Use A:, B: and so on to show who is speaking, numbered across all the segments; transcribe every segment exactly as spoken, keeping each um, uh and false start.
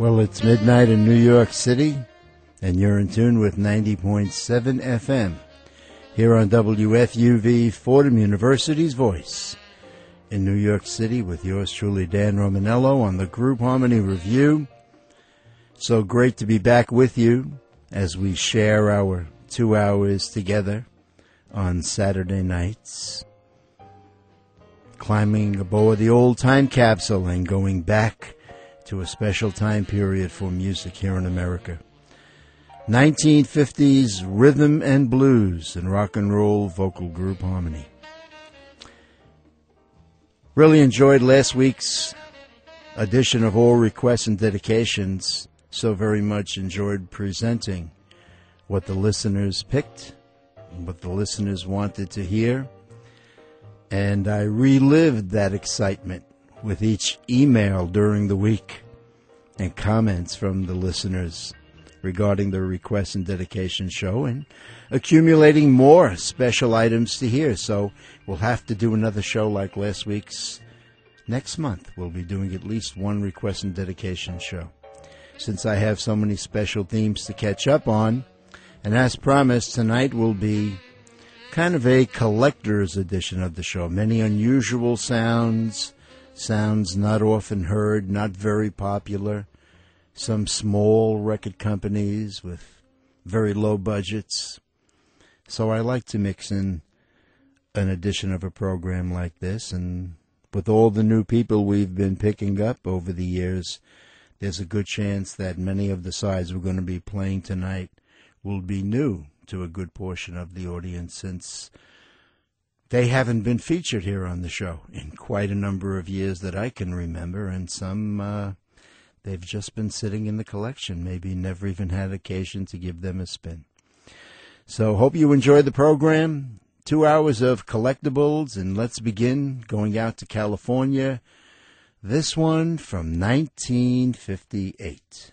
A: Well, it's midnight in New York City, and you're in tune with ninety point seven F M here on W F U V, Fordham University's voice in New York City with yours truly, Dan Romanello, on the Group Harmony Review. So great to be back with you as we share our two hours together on Saturday nights, climbing aboard the old time capsule and going back to a special time period for music here in America. nineteen fifties rhythm and blues and rock and roll vocal group harmony. Really enjoyed last week's edition of All Requests and Dedications. So very much enjoyed presenting what the listeners picked, what the listeners wanted to hear. And I relived that excitement with each email during the week and comments from the listeners regarding the Request and Dedication show, and accumulating more special items to hear. So we'll have to do another show like last week's. Next month we'll be doing at least one Request and Dedication show, since I have so many special themes to catch up on. And as promised, tonight will be kind of a collector's edition of the show. Many unusual sounds, sounds not often heard, not very popular. Some small record companies with very low budgets. So I like to mix in an edition of a program like this. And with all the new people we've been picking up over the years, there's a good chance that many of the sides we're going to be playing tonight will be new to a good portion of the audience, since they haven't been featured here on the show in quite a number of years that I can remember, and some uh, they've just been sitting in the collection, maybe never even had occasion to give them a spin. So hope you enjoyed the program. Two hours of collectibles, and let's begin going out to California. This one from nineteen fifty-eight.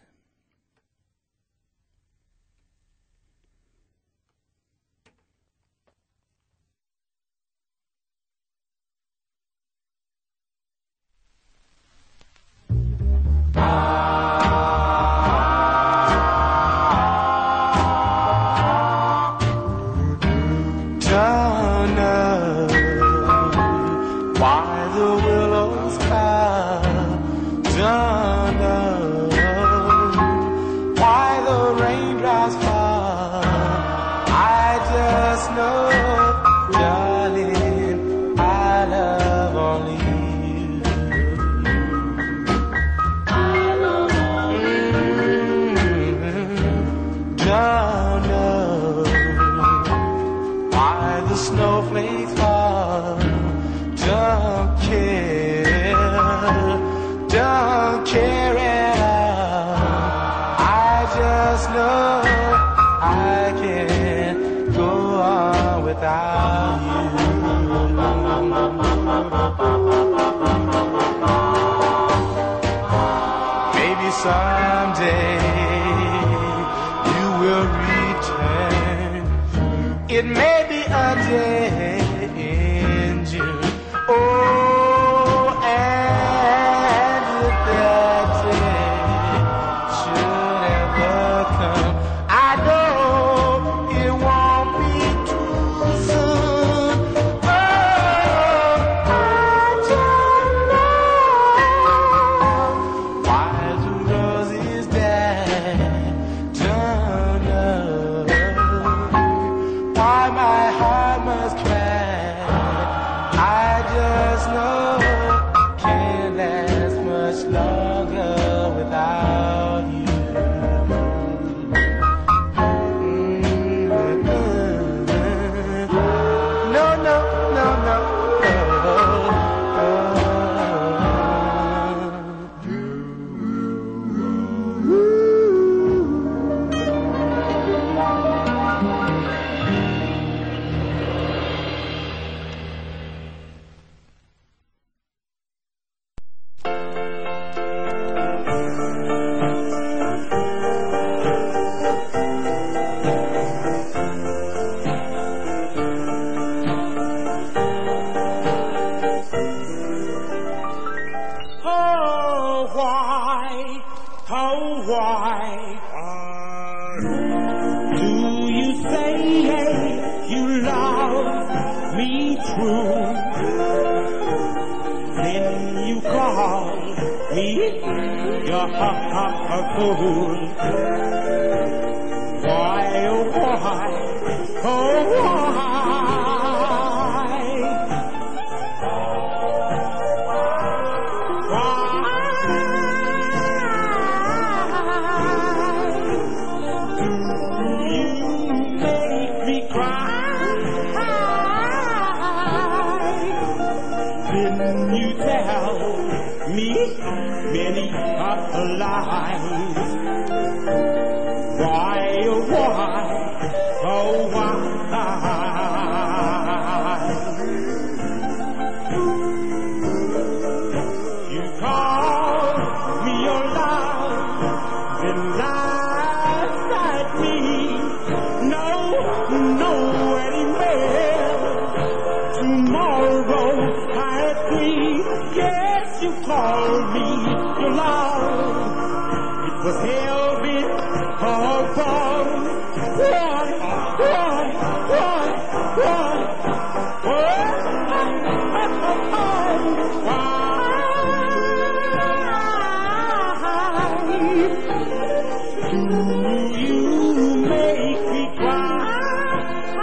B: Someday you will return. It may be a day in June. Oh, and if that day should ever come, I know it won't be too soon. Oh, I don't know why the roses die. Don't know why my heart must cry. I just know can't last much longer without you. Mm-hmm. No, no, no, no, me true. Then you call me your fool. Why, oh why, oh why? Many are lies. Why, oh why, oh why? You call me your love, and lies at me. No, no, anywhere. Tomorrow at three. Yes, you call me your love. It was hell bit of fun. Why, why, why, why, why, why do you make me cry?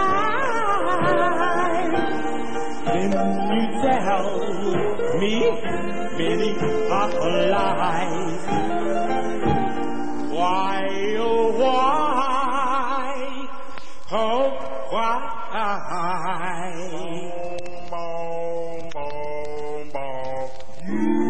B: Then you tell me many are lies. Why, oh why, oh why? Boom, boom, boom.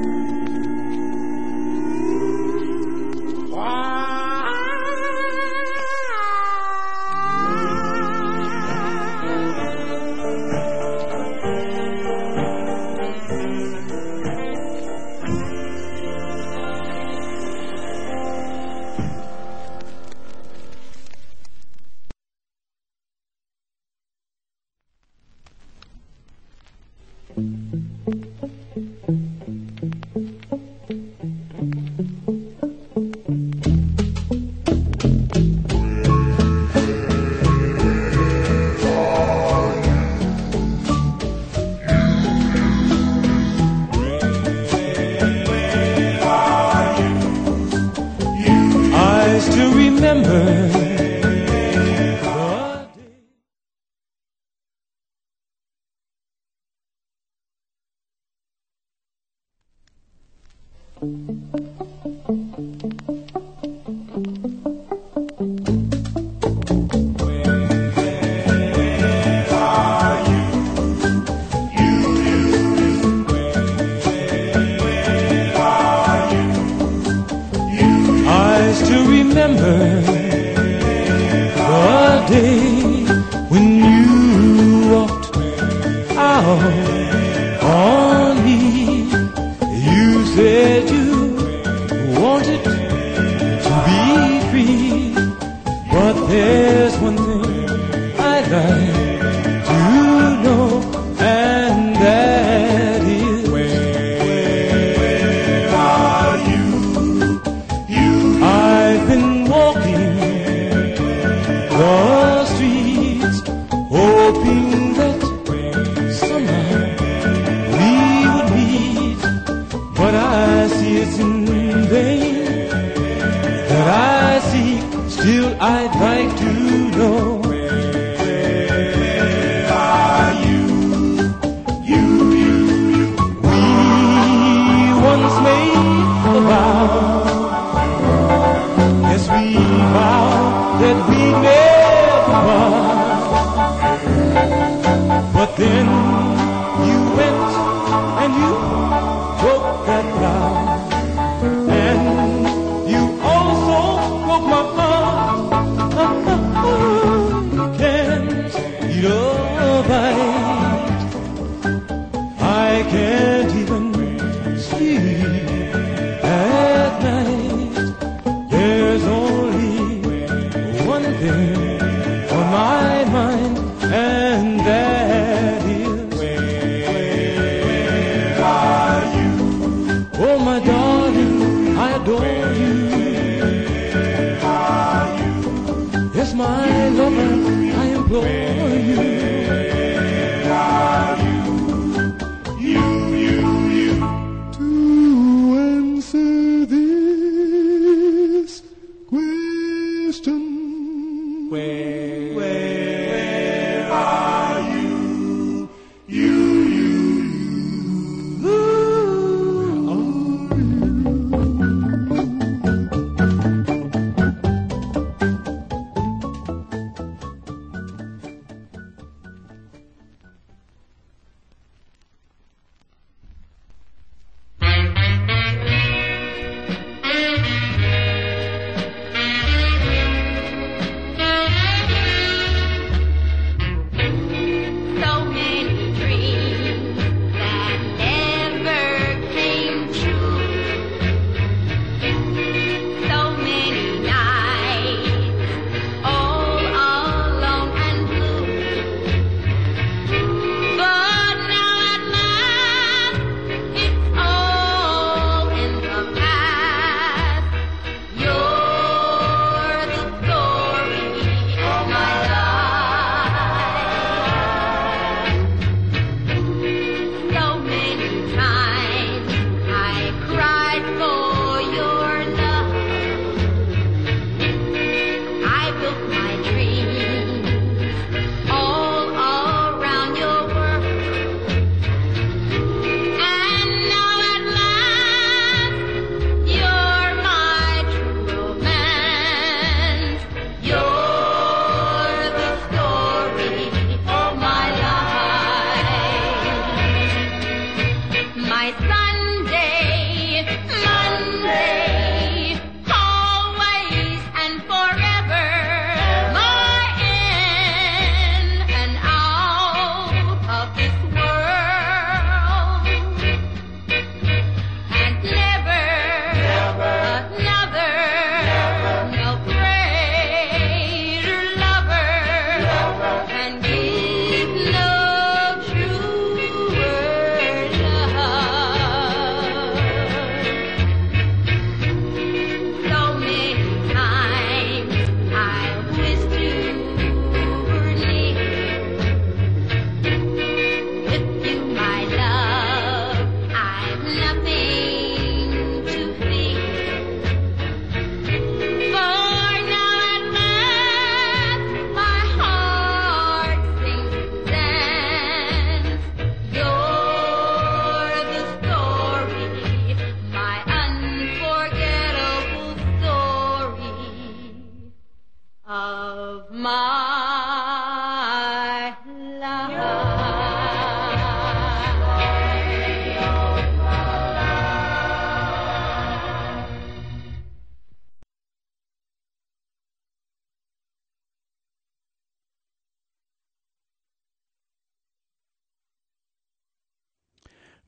C: The streets, hoping that somehow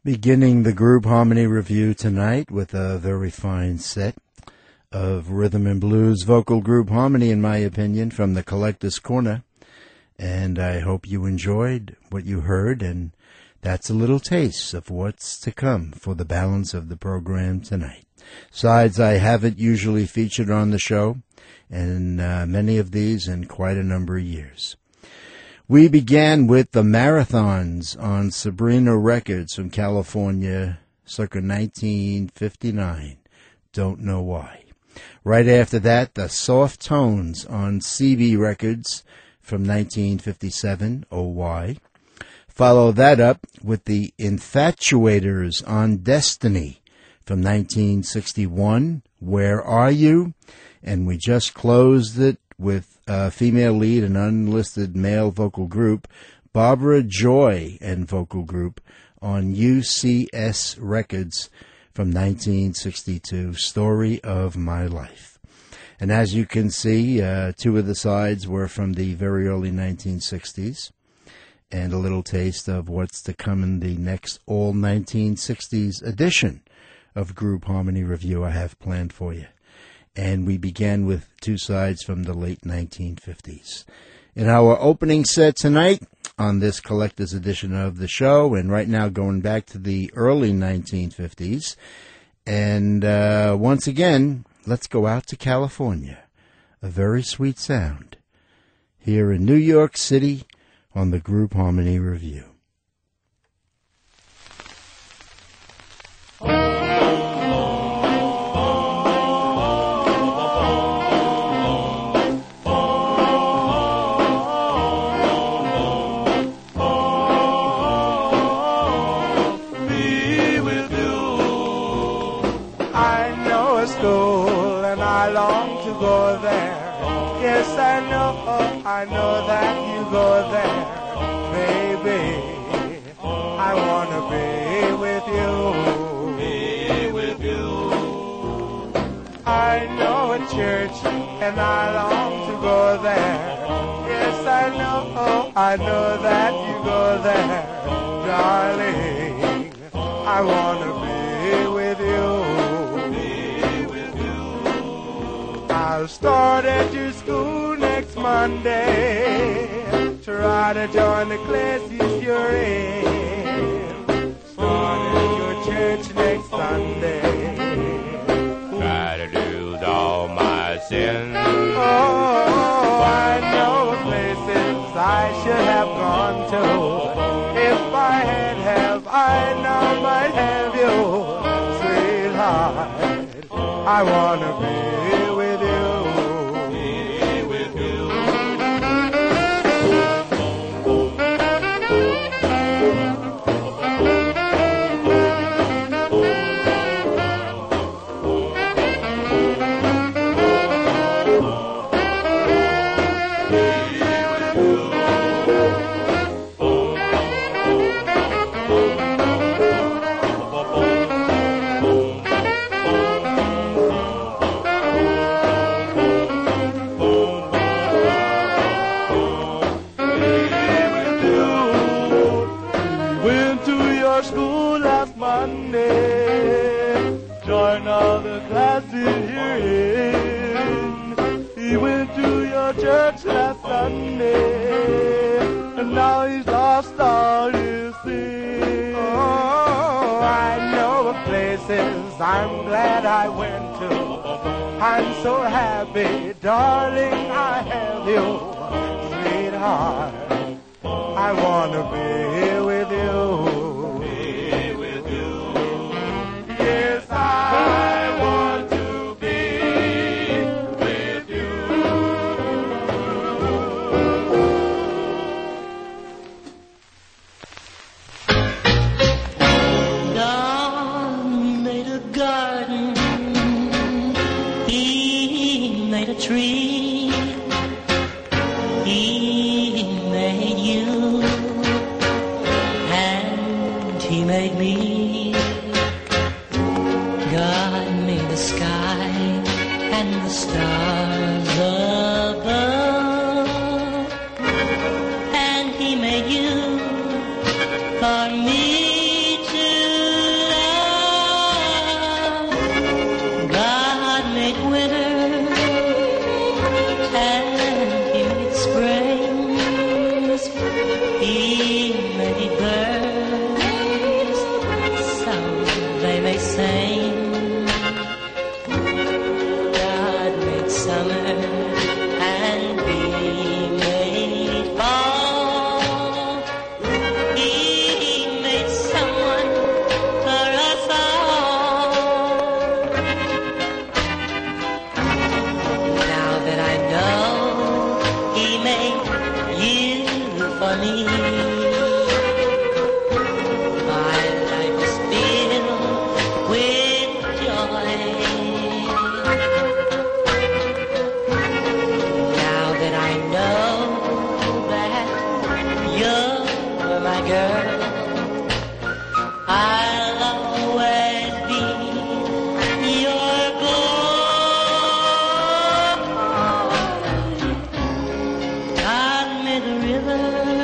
A: Beginning the Group Harmony Review tonight with a very fine set of rhythm and blues vocal group harmony, in my opinion, from the Collector's Corner. And I hope you enjoyed what you heard, and that's a little taste of what's to come for the balance of the program tonight. Sides I haven't usually featured on the show, and uh, many of these in quite a number of years. We began with the Marathons on Sabrina Records from California, circa nineteen fifty-nine. Don't know why. Right after that, the Soft Tones on C B Records from nineteen fifty-seven, Oh Why. Follow that up with the Infatuators on Destiny from nineteen sixty-one, Where Are You? And we just closed it with a female lead and unlisted male vocal group, Barbara Joy and vocal group on U C S Records from nineteen sixty-two, Story of My Life. And as you can see, uh, two of the sides were from the very early nineteen sixties, and a little taste of what's to come in the next all nineteen sixties edition of Group Harmony Review I have planned for you. And we began with two sides from the late nineteen fifties. In our opening set tonight on this collector's edition of the show, and right now going back to the early nineteen fifties, and uh, once again, let's go out to California. A very sweet sound here in New York City on the Group Harmony Review.
B: Go there. Yes, I know, I know that you go there, baby. I wanna be with you, be with you. I know a church, and I long to go there. Yes, I know, I know that you go there, darling. I wanna be with you. I'll start at your school next Monday. Try to join the classes you're in. Start at your church next Sunday. Try to lose all my sins. Oh, I know places I should have gone to. If I had have, I now might have you, sweetheart. I wanna be with you. Church last Sunday, and now he's lost all his sin. Oh, I know of places I'm glad I went to. I'm so happy, darling, I have you, sweetheart. I wanna be with you. Be with you. Yes, I want to be with you.
C: God made a garden, He made a tree, He made you, and He made me. God made the sky and the stars above, and He made you for me to girl. I'll always be your gold. God made the river,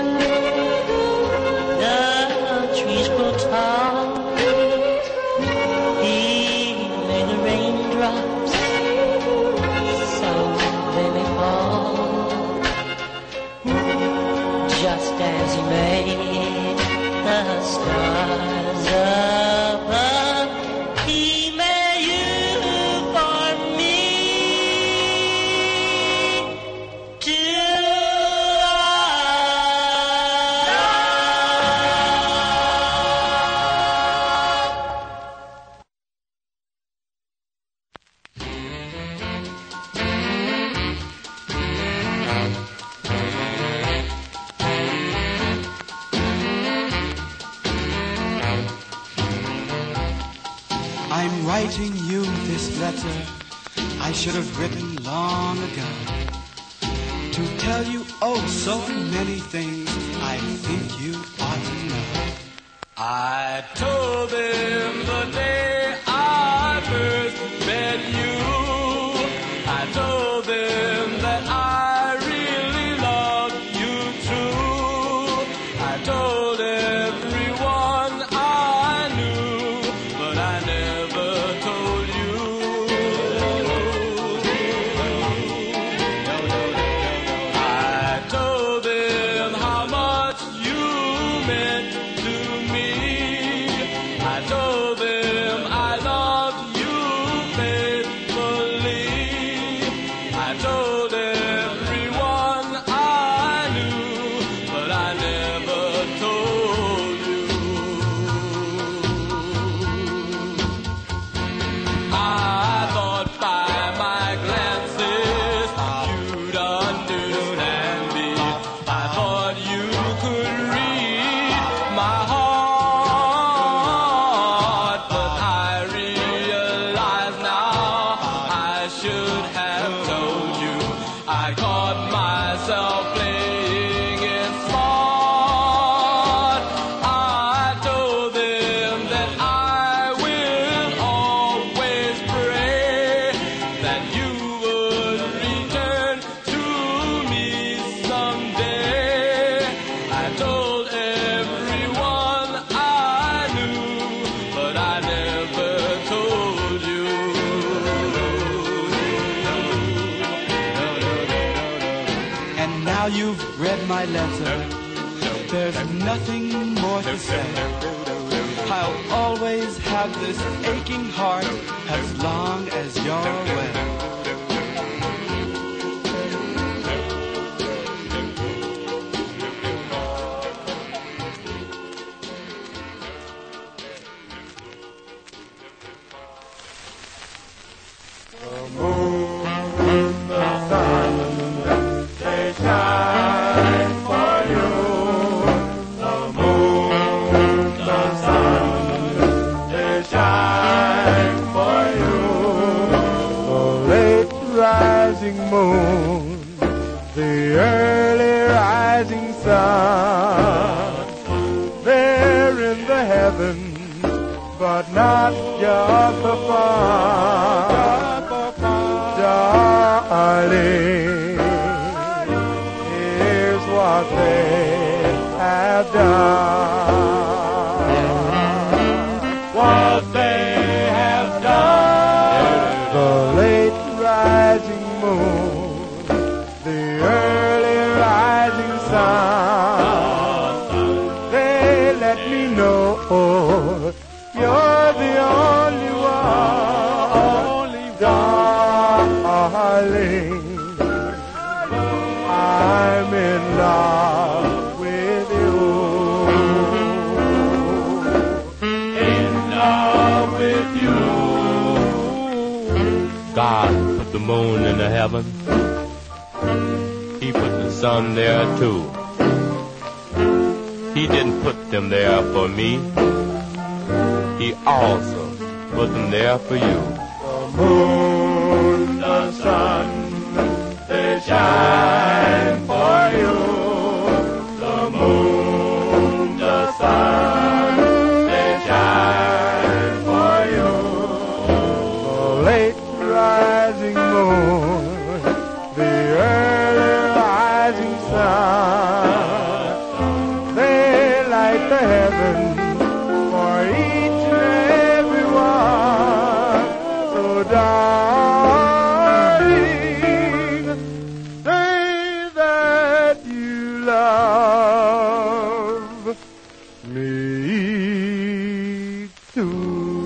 C: the trees grow tall. He made the raindrops, so they may fall. Just as he made the stars above, he made you for me to
D: I'm writing you this letter I should have written long ago, to tell you oh so many things I think you ought to know. I told them the day I first met you, I told them that I really loved you true. I told everyone I knew, but I never told you. I told them how much you meant to me. I told them I loved you faithfully. I told everyone I knew, but I never told you. I thought by my glances you'd understand me. I thought you could read my heart, but I realize now I should have told you. I caught myself playing it smart. I told them that I will always pray that you would return to me someday. I told everyone I knew, but I never told you. And now you've read my letter, there's nothing more to say. I'll always have this aching heart as long as you're away.
B: Rising moon, the early rising sun, they're in the heavens, but not just for fun. Darling, here's what they have done. What they have done. The late rising moon, the early rising sun, they let me know you're the only one, darling. I'm in love with you, in love with you.
E: God put the moon in the heaven. He put the sun there too. He didn't put them there for me. He also put them there for you.
B: The moon, the sun, they shine for you. The moon, the sun. heaven for each and every one. So darling, say that you love me too.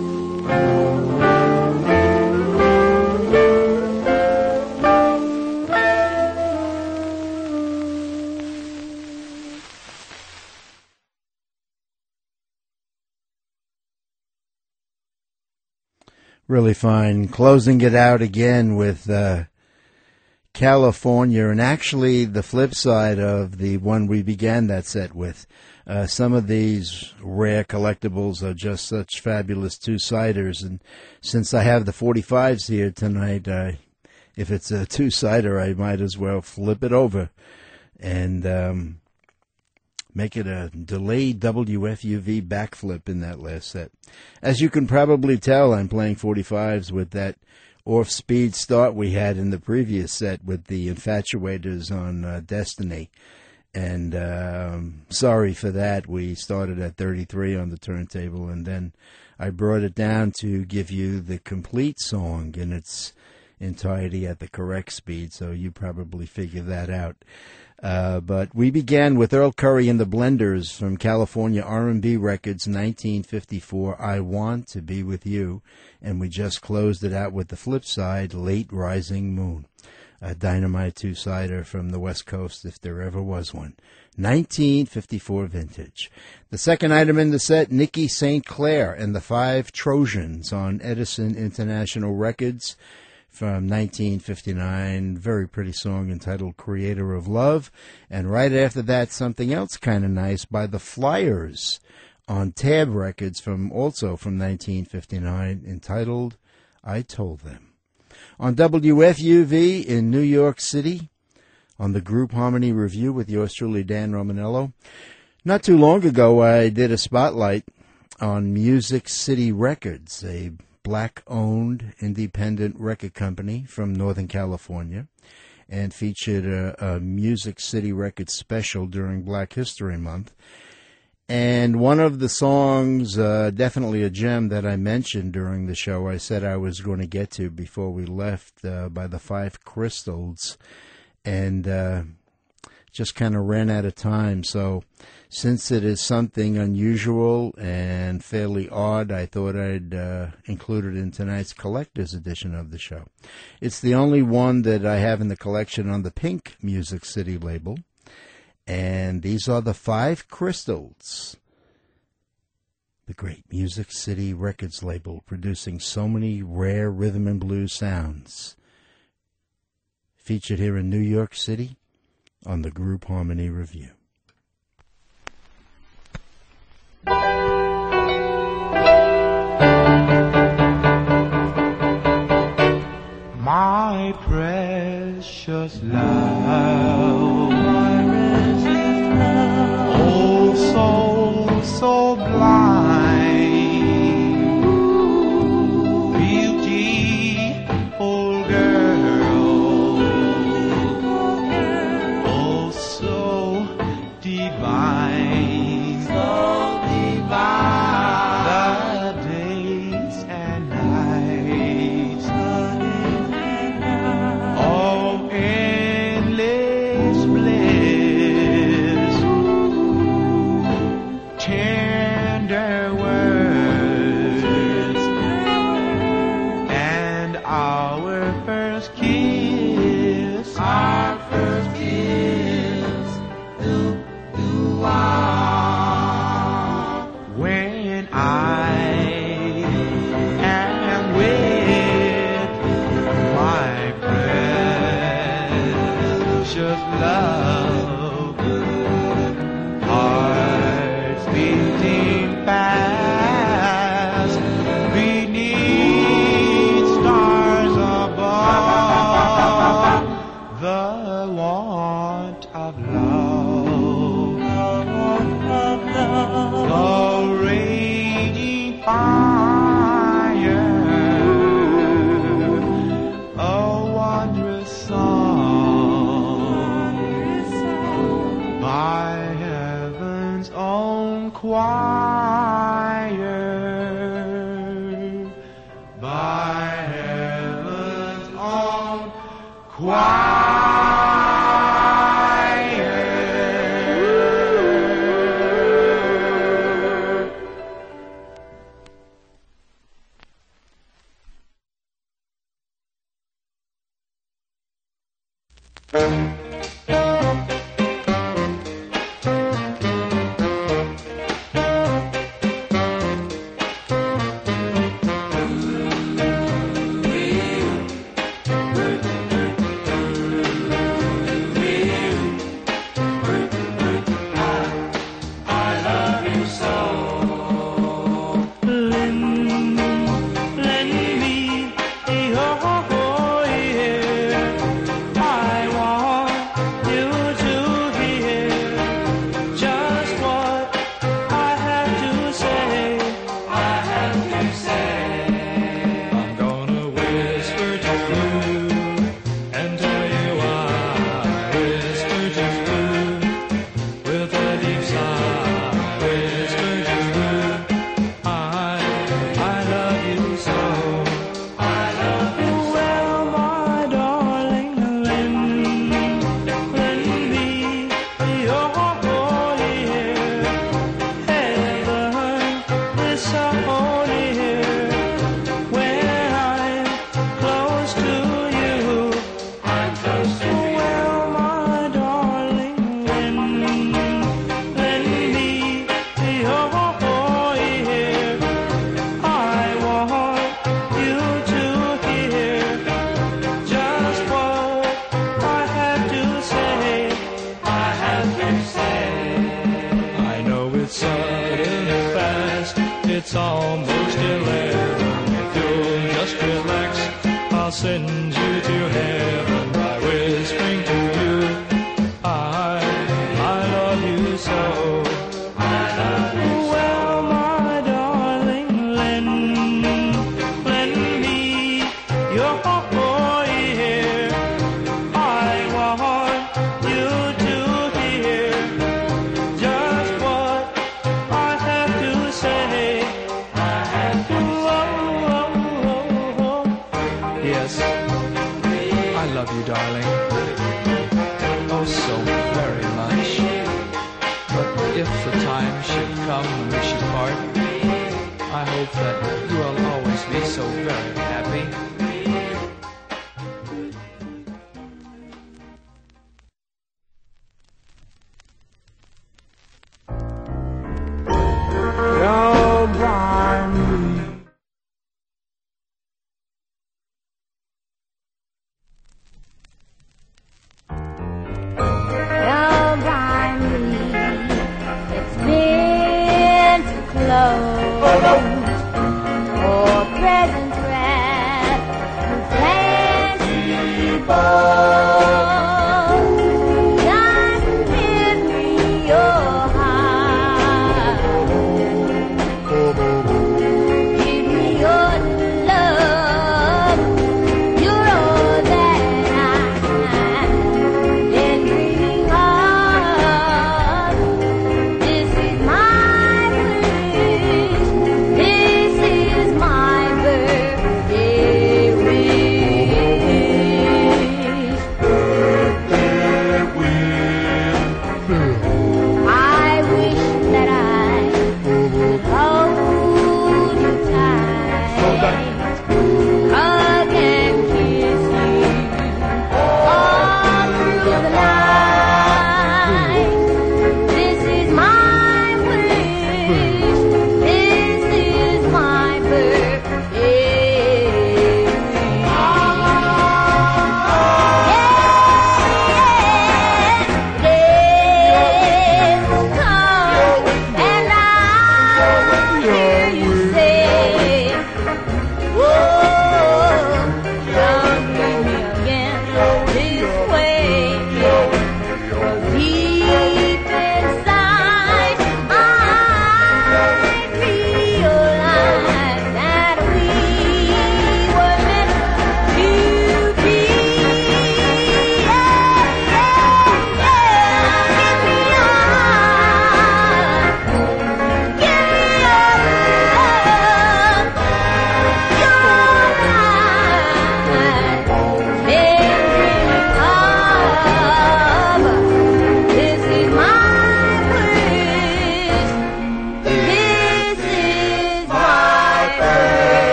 A: Really fine. Closing it out again with uh, California, and actually the flip side of the one we began that set with. Uh, some of these rare collectibles are just such fabulous two-siders, and since I have the forty-fives here tonight, I, if it's a two-sider, I might as well flip it over and um, make it a delayed W F U V backflip in that last set. As you can probably tell, I'm playing forty-fives with that off-speed start we had in the previous set with the Infatuators on uh, Destiny. And um, sorry for that. We started at thirty-three on the turntable, and then I brought it down to give you the complete song in its entirety at the correct speed, so you probably figure that out. Uh, but we began with Earl Curry and the Blenders from California R and B Records, nineteen fifty-four, I Want to Be With You. And we just closed it out with the flip side, Late Rising Moon, a dynamite two-sider from the West Coast, if there ever was one. nineteen fifty-four vintage. The second item in the set, Nikki Saint Clair and the Five Trojans on Edison International Records, from nineteen fifty-nine, very pretty song entitled Creator of Love. And right after that, something else kind of nice by the Flyers on Tab Records, from also from nineteen fifty-nine, entitled I Told Them. On W F U V in New York City, on the Group Harmony Review with yours truly, Dan Romanello. Not too long ago, I did a spotlight on Music City Records, a black-owned independent record company from Northern California, and featured a, a Music City Records special during Black History Month. And one of the songs, uh, definitely a gem that I mentioned during the show, I said I was going to get to before we left, uh, by the Five Crystals, and uh, just kind of ran out of time. So since it is something unusual and fairly odd, I thought I'd uh, include it in tonight's collector's edition of the show. It's the only one that I have in the collection on the Pink Music City label. And these are the Five Crystals, the great Music City Records label, producing so many rare rhythm and blues sounds. Featured here in New York City on the Group Harmony Review.
D: My precious love, my precious love, oh so, so blind, beautiful girl, oh so divine, so divine, the days and nights of endless bliss, tender
B: inspired by heaven's own choir.
F: It's almost eleven. If you'll just relax, I'll send you to heaven by whispering to you. I, I love you so. I love you so. Well, my darling, lend, lend me your ear. I want you to hear just what I have to say. Yes, I love you, darling. Oh, so very much. But if the time should come when we should part, I hope that you will always be so very happy.
B: Don't blind me.
G: Don't blind me. It's been too close. For present wrath, you fancy both. Just give me your heart. Give me your love. You're all that I've been dreaming of. This is my wish. This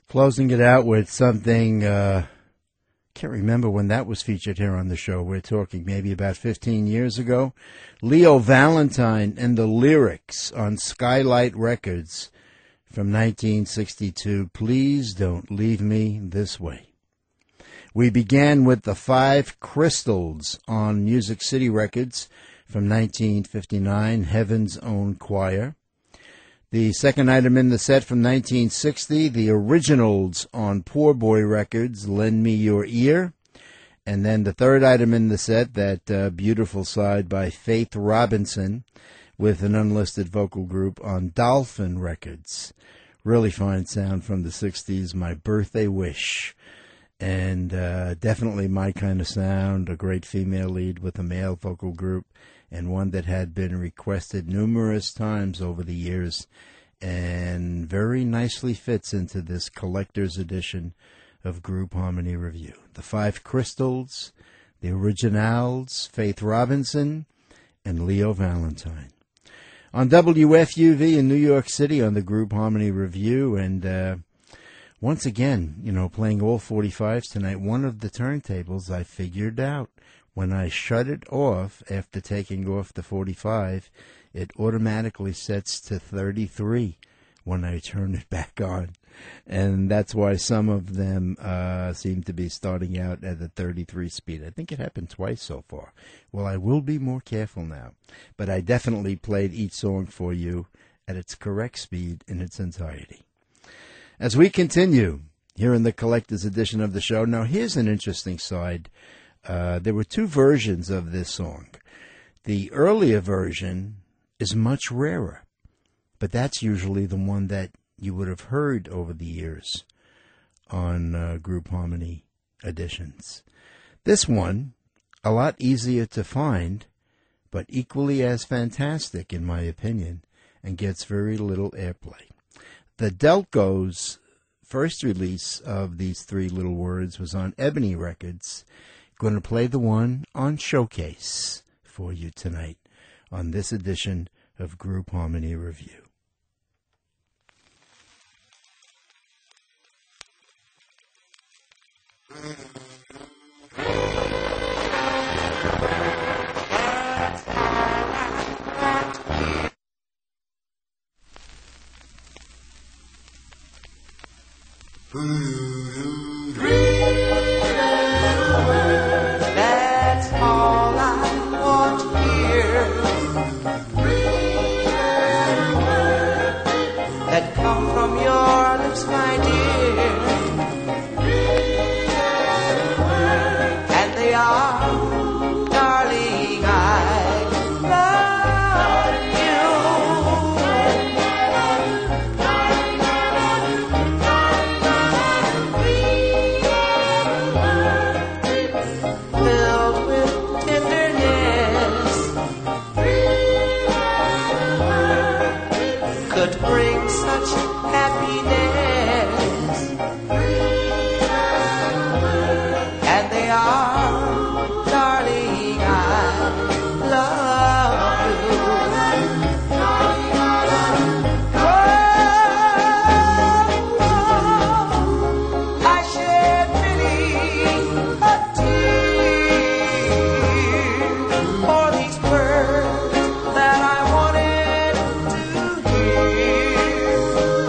A: Closing it out with something, uh, can't remember when that was featured here on the show. We're talking maybe about fifteen years ago. Leo Valentine and the Lyrics on Skylight Records from nineteen sixty-two. Please Don't Leave Me This Way. We began with the Five Crystals on Music City Records from nineteen fifty-nine, Heaven's Own Choir. The second item in the set from nineteen sixty, the Originals on Poor Boy Records, Lend Me Your Ear. And then the third item in the set, that uh, beautiful side by Faith Robinson with an unlisted vocal group on Dolphin Records. Really fine sound from the sixties, My Birthday Wish. And uh, definitely my kind of sound, a great female lead with a male vocal group, and one that had been requested numerous times over the years, and very nicely fits into this collector's edition of Group Harmony Review. The Five Crystals, the Originals, Faith Robinson, and Leo Valentine. On W F U V in New York City on the Group Harmony Review, and uh, once again, you know, playing all forty-fives tonight, one of the turntables I figured out. When I shut it off after taking off the forty-five, it automatically sets to thirty-three when I turn it back on. And that's why some of them uh, seem to be starting out at the thirty-three speed. I think it happened twice so far. Well, I will be more careful now. But I definitely played each song for you at its correct speed in its entirety. As we continue here in the collector's edition of the show, now here's an interesting side. Uh, there were two versions of this song. The earlier version is much rarer, but that's usually the one that you would have heard over the years on uh, Group Harmony editions. This one, a lot easier to find, but equally as fantastic in my opinion, and gets very little airplay. The Delco's first release of these three little words was on Ebony Records. Going to play the one on Showcase for you tonight on this edition of Group Harmony Review.
H: That's all I want to hear. That come from your lips, my dear. And they are, darling, I love you. Filled with tenderness, could bring such happiness. And they are, darling, I love you. Oh, I shed many a tear for these words that I wanted to hear.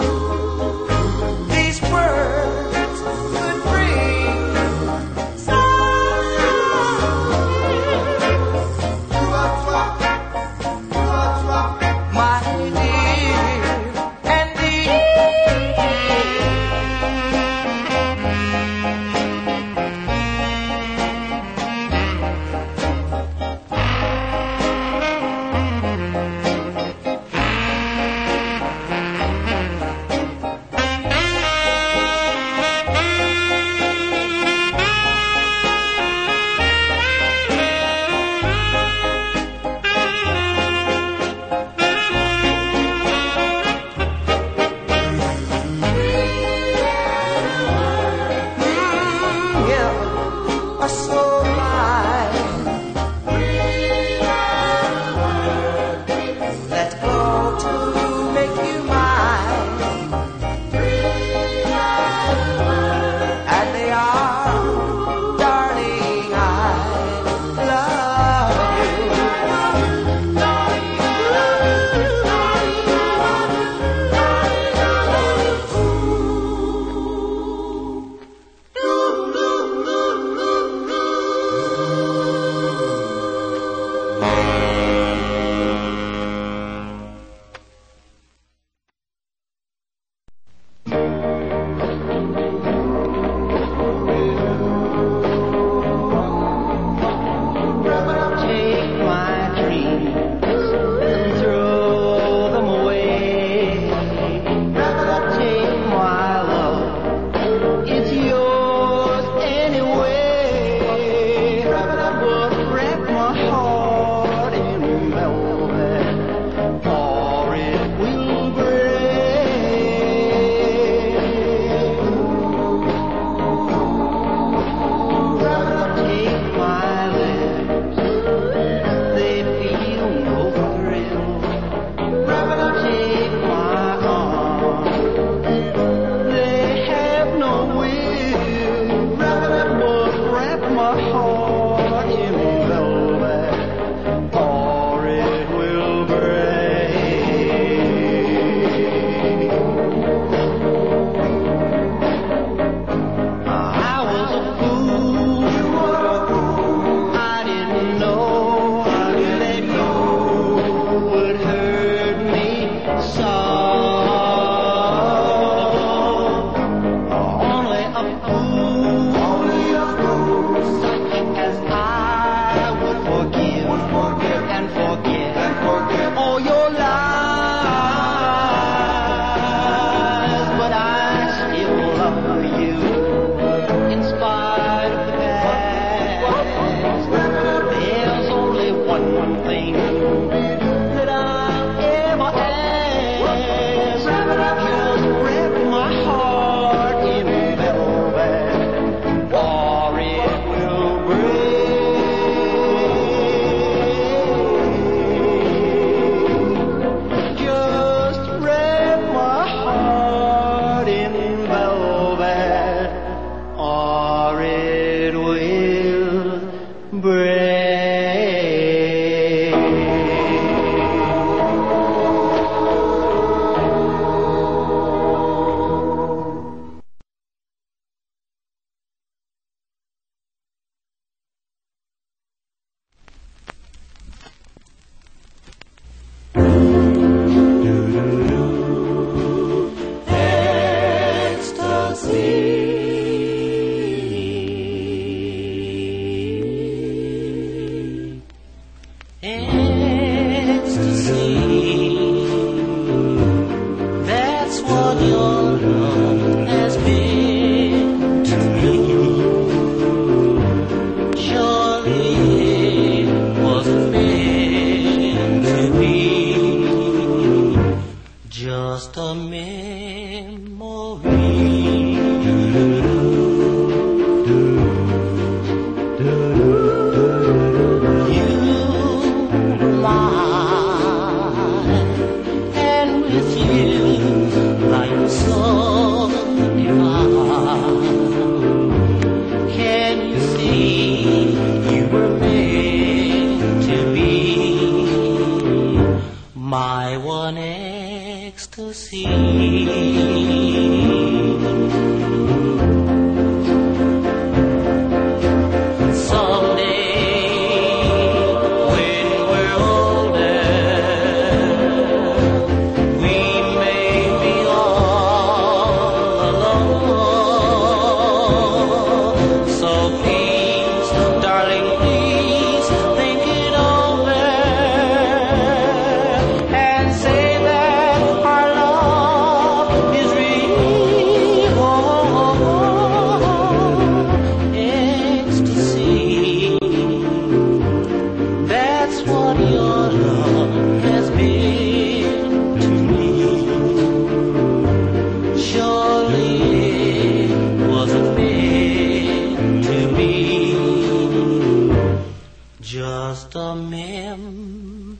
C: my one ecstasy. Just a memory.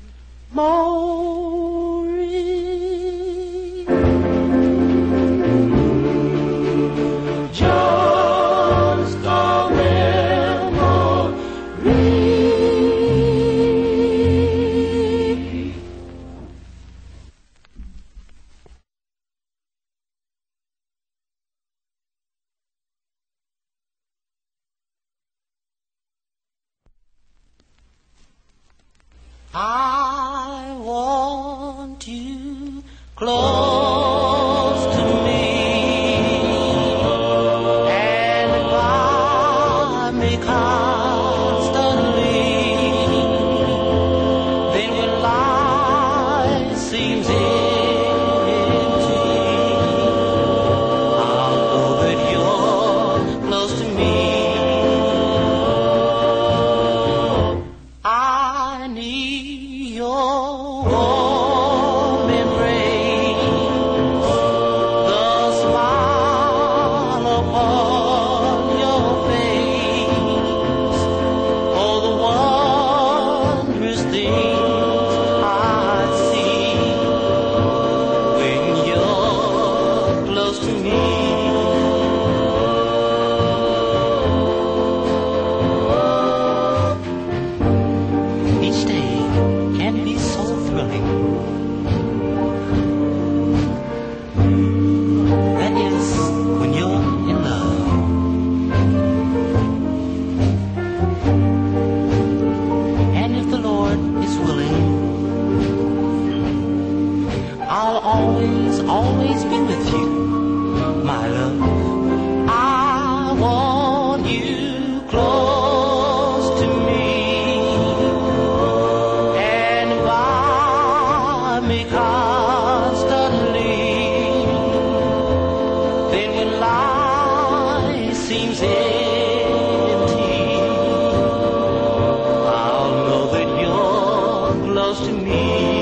C: Just a memory. I want you close to me, and by me constantly. Then when life seems empty, I'll know that you're close to me. I need your warm embrace, the smile upon your face, oh, the wondrous things I see when you're close to me. Each day can be so thrilling. That is when you're in love. And if the Lord is willing, I'll always, always be with you, my love. I want you close to me, and by me constantly. Then when life seems empty, I'll know that you're close to me.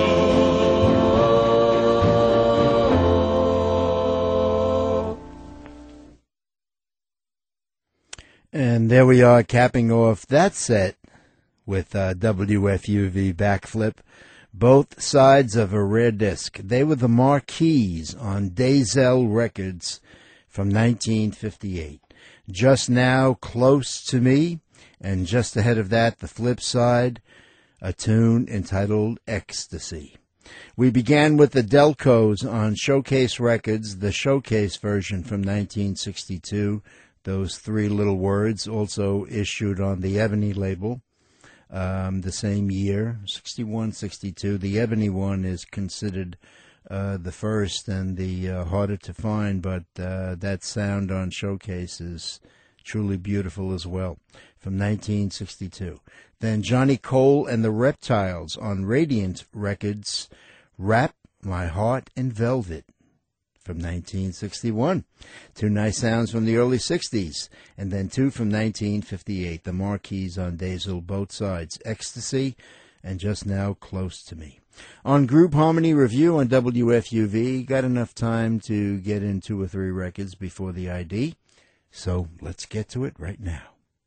A: And there we are, capping off that set with uh, W F U V Backflip, both sides of a rare disc. They were the Marquees on Daysell Records from nineteen fifty-eight. Just Now, Close to Me, and just ahead of that, the flip side, a tune entitled Ecstasy. We began with the Delcos on Showcase Records, the Showcase version from nineteen sixty-two. Those three little words, also issued on the Ebony label um, the same year, sixty-one, sixty-two. The Ebony one is considered uh, the first and the uh, harder to find, but uh, that sound on Showcase is truly beautiful as well, from nineteen sixty-two. Then Johnny Cole and the Reptiles on Radiant Records, Wrap My Heart in Velvet, from nineteen sixty-one. Two nice sounds from the early sixties, and then two from nineteen fifty-eight, the Marquees on Daysell, both sides, Ecstasy and Just Now, Close to Me. On Group Harmony Review on W F U V, got enough time to get in two or three records before the I D, so let's get to it right now.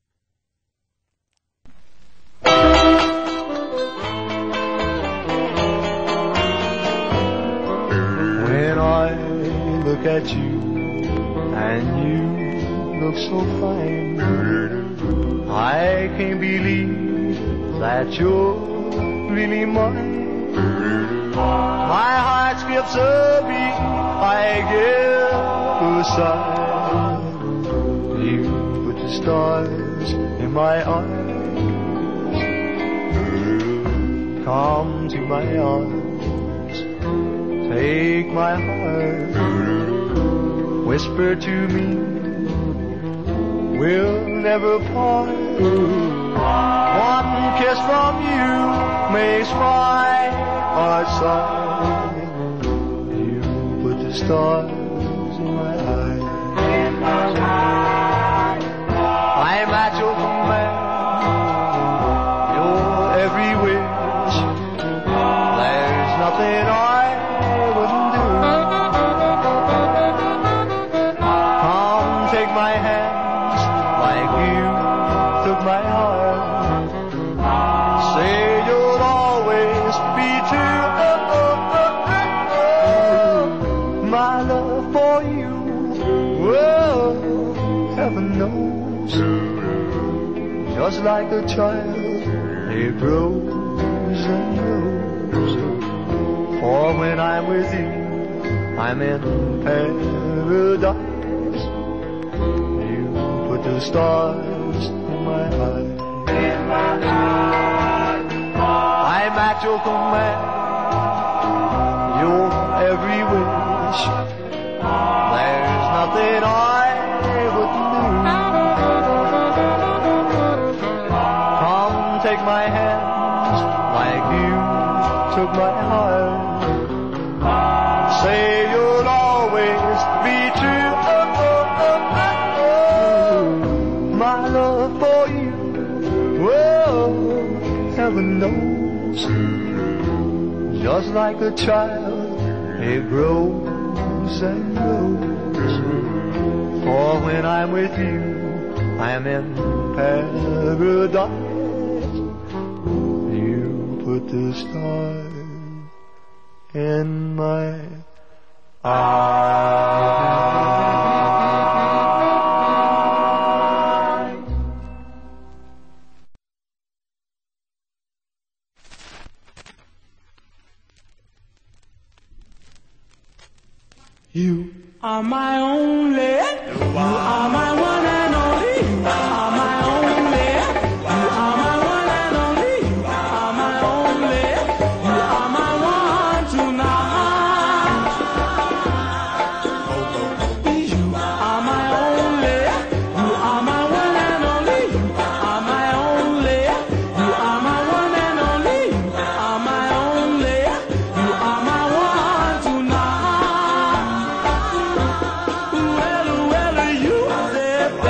B: When I look at you and you look so fine, I can't believe that you're really mine.
I: My heart skips a beat, I give a sigh. You put the stars in my eyes. Come to my arms, take my heart, whisper to me, we'll never part. One kiss from you makes my heart sigh. You put the stars in my eyes. I'm at your command, your every wish. There's nothing I wouldn't do. Come take my hands like you took my heart. Say you'll always be true. My love for you, oh, heaven knows. Just like a child, it grows and grows. For when I'm with you, I'm in paradise. You put the stars in my eyes. I'm at your command, your every wish. There's nothing I wouldn't do. Come take my hands like you took my heart. Say you'll always be true. My love for you, oh, heaven knows. Just like a child, it grows and grows. For when I'm with you, I'm in paradise. You put the stars in my eyes.
B: You are my only, you are my one and only, you are my only, you are my one and only, you are my only, you are my one tonight. You are my only, you are my one and only, you are my only, you are my one and only, you are my only, you are my one tonight. Well, well, you said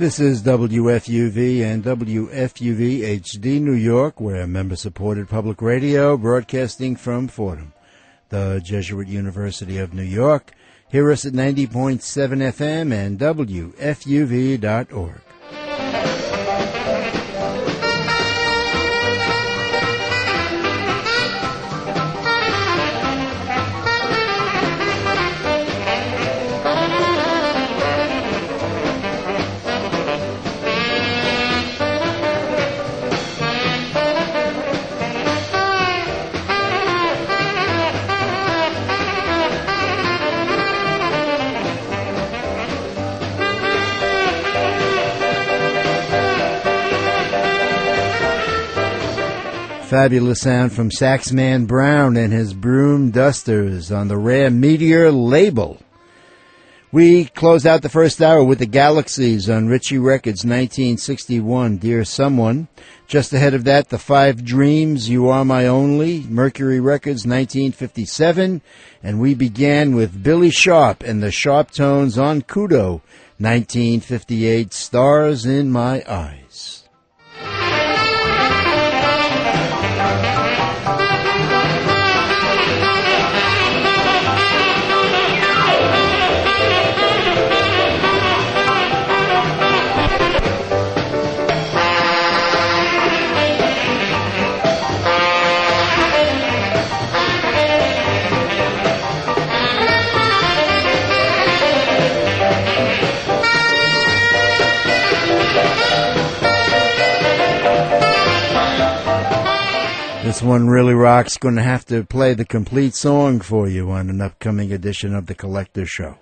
A: This is W F U V and W F U V H D New York. We're member-supported public radio broadcasting from Fordham, the Jesuit University of New York. Hear us at ninety point seven F M and W F U V dot org. Fabulous sound from Saxman Brown and his Broom Dusters on the Rare Meteor label. We close out the first hour with the Galaxies on Ritchie Records, nineteen sixty-one, Dear Someone. Just ahead of that, The Five Dreams, You Are My Only, Mercury Records, nineteen fifty-seven. And we began with Billy Sharp and the Sharp Tones on Kudo, nineteen fifty-eight, Stars in My Eyes. This one really rocks. Going to have to play the complete song for you on an upcoming edition of the Collector Show.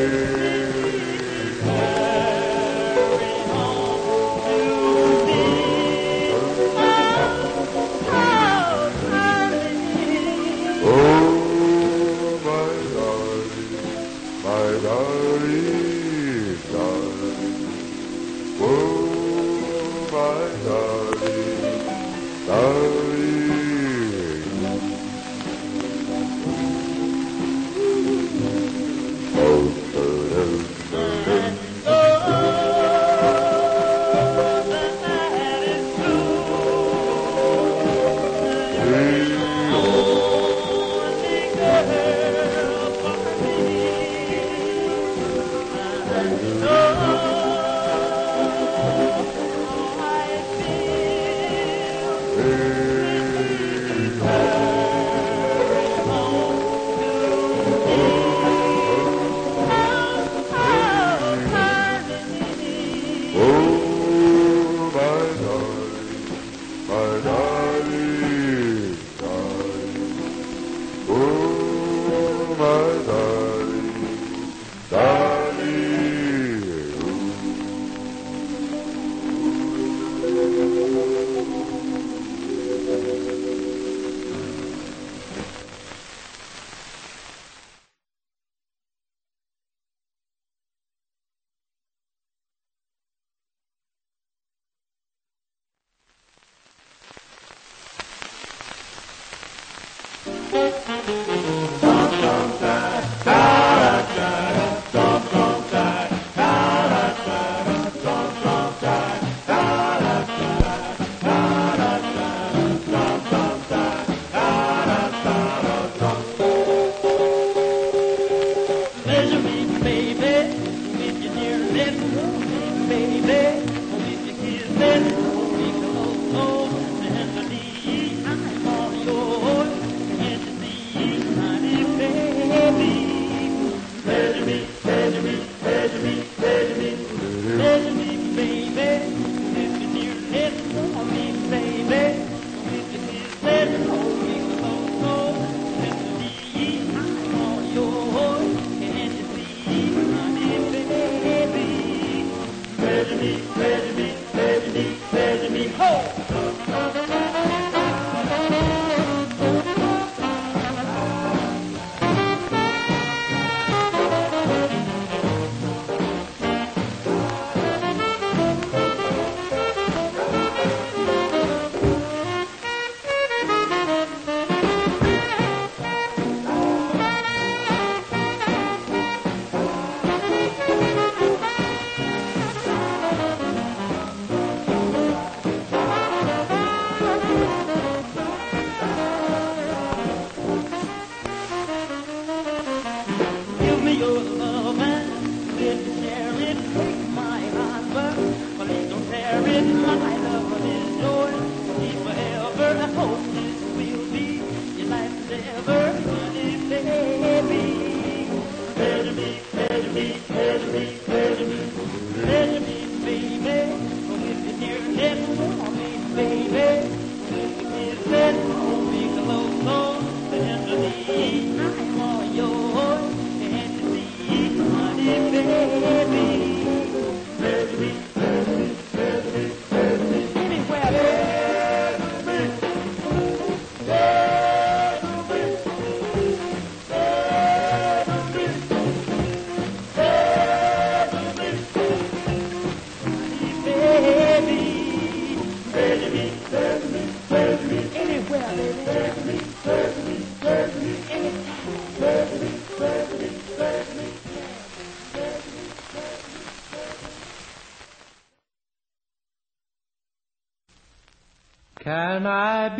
J: Can I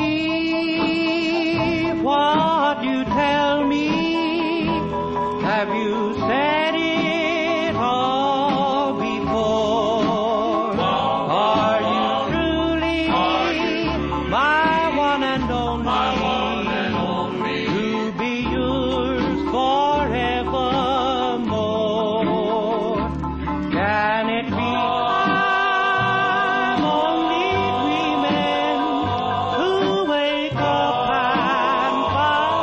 J: believe what you tell me? Have you said it all before? Are you truly my one and only, to be yours forevermore? Can it be I'm only dreaming to wake up and find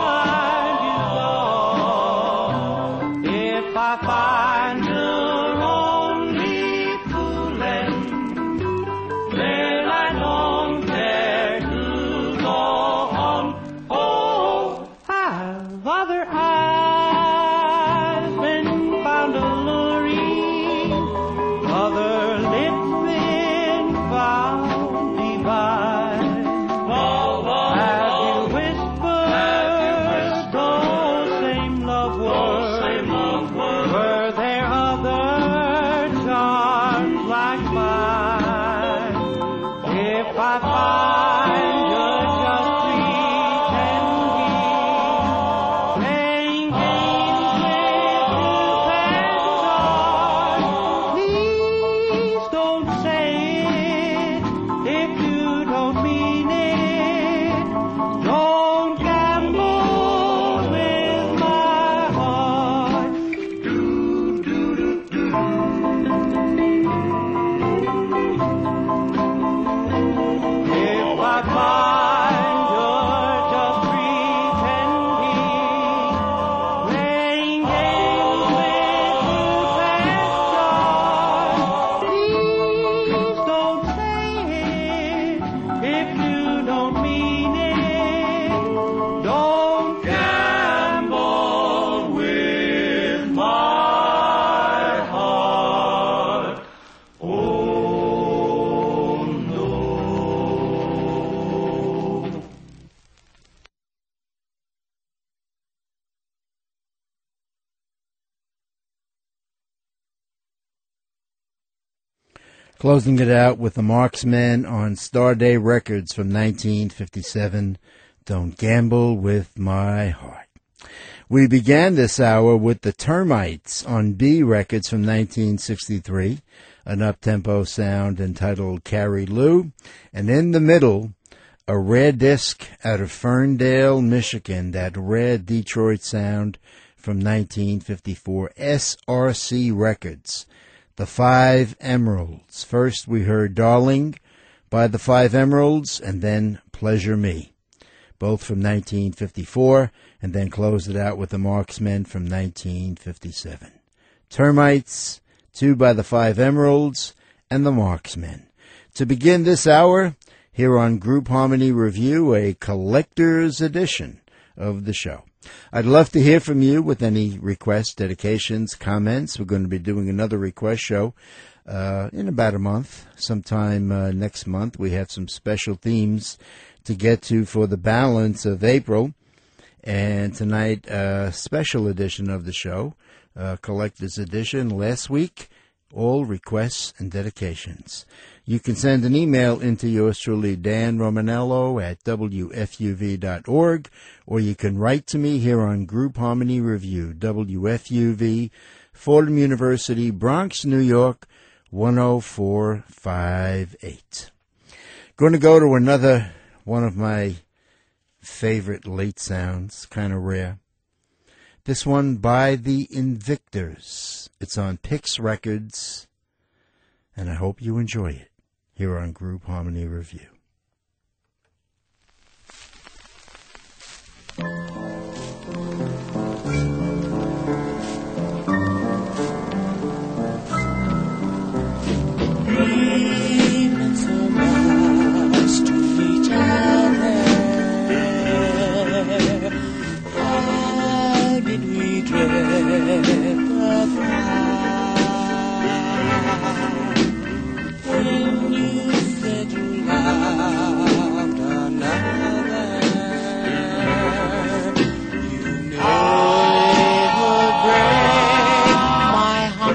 A: Closing it out with the Marksmen on Star Day Records from nineteen fifty-seven, Don't Gamble with My Heart. We began this hour with the Termites on B Records from nineteen sixty-three, an up-tempo sound entitled Carrie Lou, and in the middle, a rare disc out of Ferndale, Michigan, that rare Detroit sound from nineteen fifty-four, S R C Records. The Five Emeralds. First we heard Darling by the Five Emeralds, and then Pleasure Me, both from nineteen fifty-four, and then closed it out with the Marksmen from nineteen fifty-seven. Termites, two by the Five Emeralds, and the Marksmen. To begin this hour, here on Group Harmony Review, a collector's edition of the show. I'd love to hear from you with any requests, dedications, comments. We're going to be doing another request show uh, in about a month, sometime uh, next month. We have some special themes to get to for the balance of April. And tonight, a uh, special edition of the show, uh, collector's edition. Last week, all requests and dedications. You can send an email into yours truly, Dan Romanello at W F U V dot org, or you can write to me here on Group Harmony Review, W F U V, Fordham University, Bronx, New York, one oh four five eight. Going to go to another one of my favorite late sounds, kind of rare. This one by the Invictors. It's on Pix Records, and I hope you enjoy it here on Group Harmony Review.
K: We've been so much to each other. How did we dread the when you said you loved another? You know it would break my heart.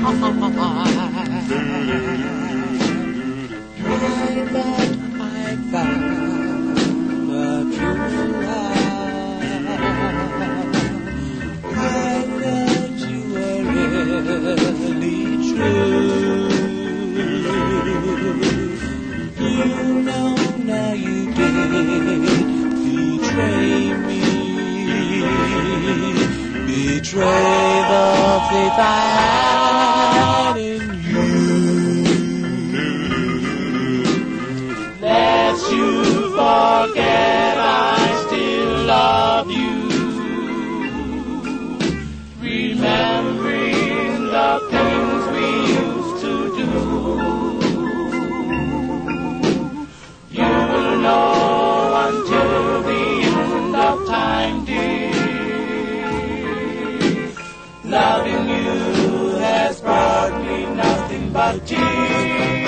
K: But I found the true love. I felt you were really true. You know now you did betray me, betray the faith I had in you. Lest you forget I still love you, remembering the things we used to do. You will know until the end of time, dear. Loving you has brought me nothing but tears.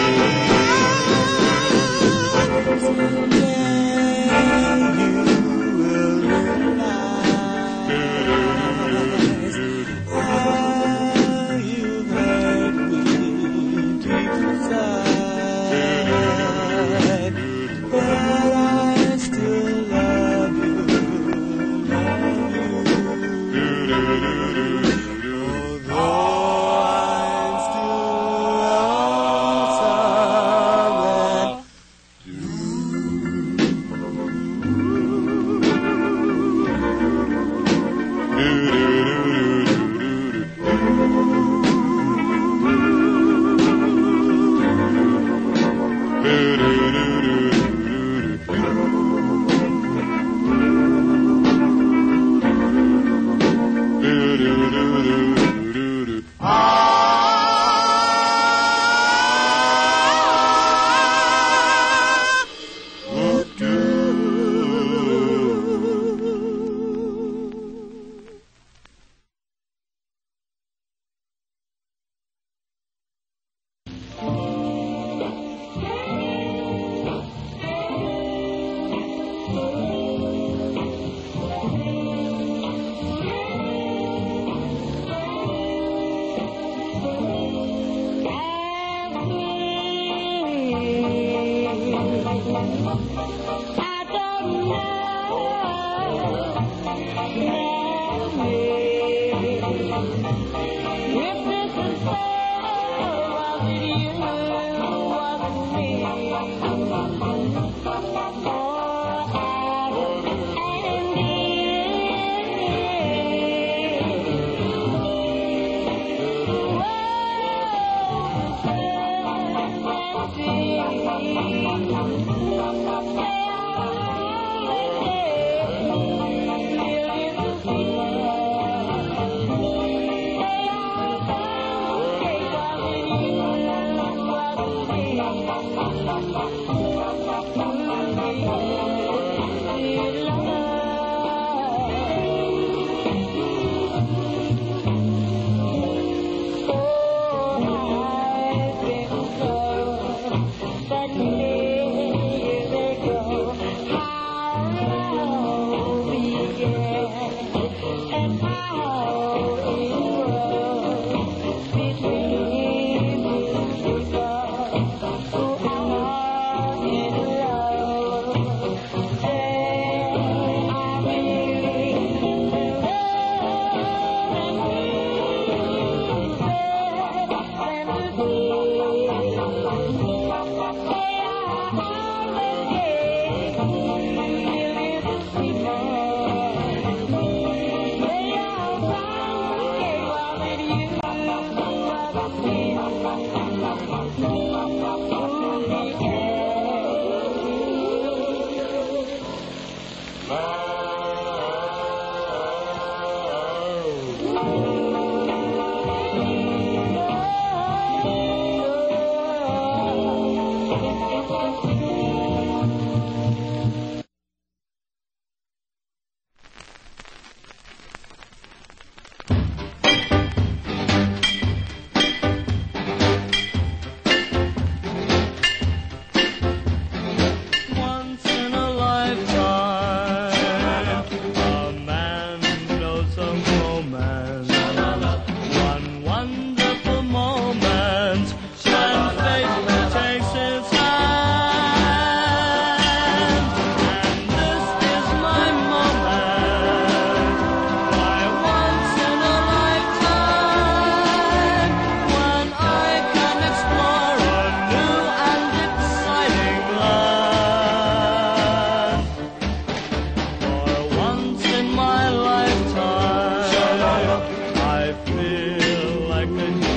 K: Someday you will realize how you hurt me deep inside. But I still love you, love you. Although I'm still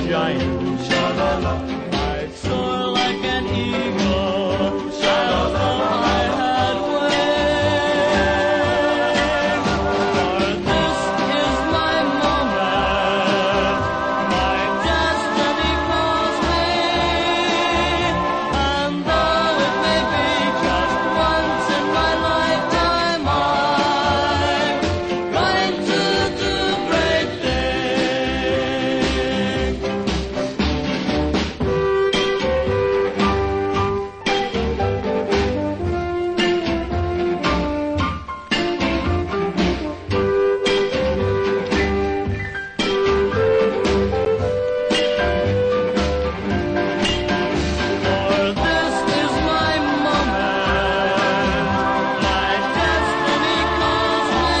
J: giant. I'd soar like an eagle. If I had wings. For this is my moment. My destiny calls me. And though it may be just once in my lifetime, I'm going to do great For this is my moment. My destiny calls me.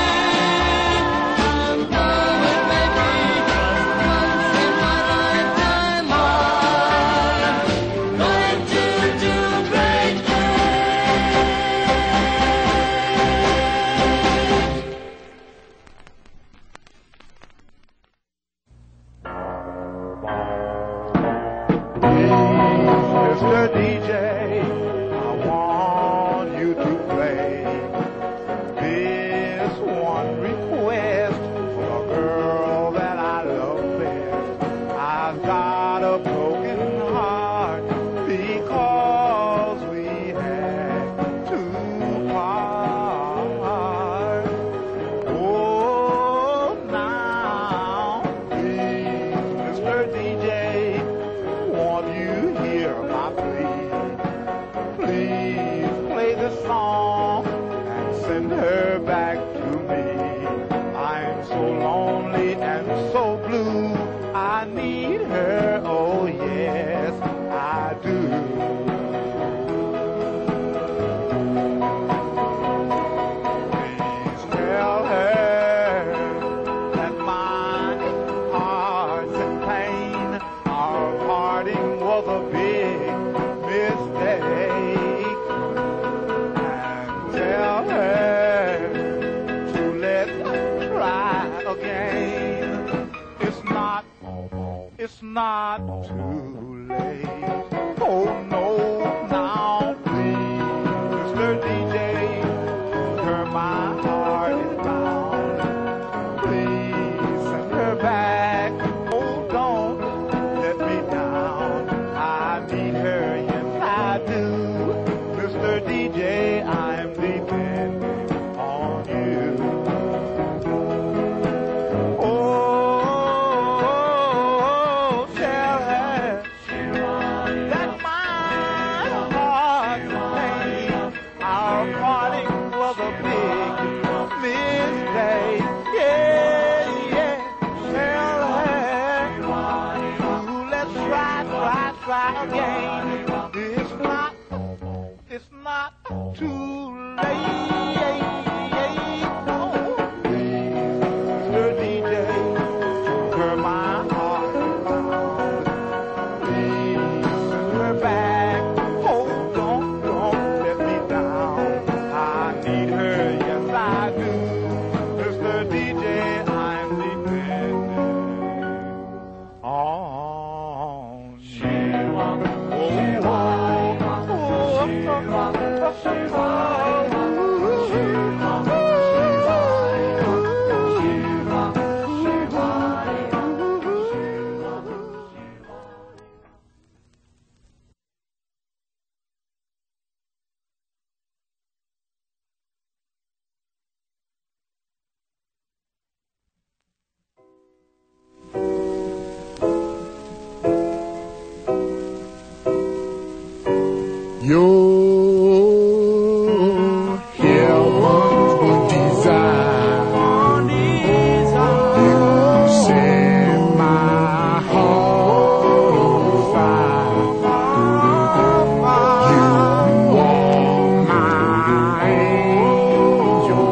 J: And though it may be just once in my lifetime, I'm going to do great
I: Mister D J, I want you to play this one request for a girl that I love best. I've got a broken heart because we had to part. Oh, now, please, Mister D J, won't you hear my plea? Please play the song and send her back to me. I'm so lonely and so blue. I need her, oh yes, I do. Please tell her that my heart's in pain. Our parting was a big mistake. And tell her to let's try again. It's not, it's not too late. Oh no, now please, Mister D J, her my heart is bound. Please send her back. Oh, don't let me down. I need her, yes I do. Mister D J, I'm depending on you. Oh, tell her that my heart's in pain. Our parting was a big mistake. Yeah, yeah. Tell her to let's try, try, try again. It's not, it's not too late. Oh, please, Mister D J, her my heart around. Please send her back. Oh, don't, don't let me down. I need her, yes I do. Mister D J, I'm depending on you. Oh, oh,
L: Your heaven's desire, you set my heart on fire. You are my angel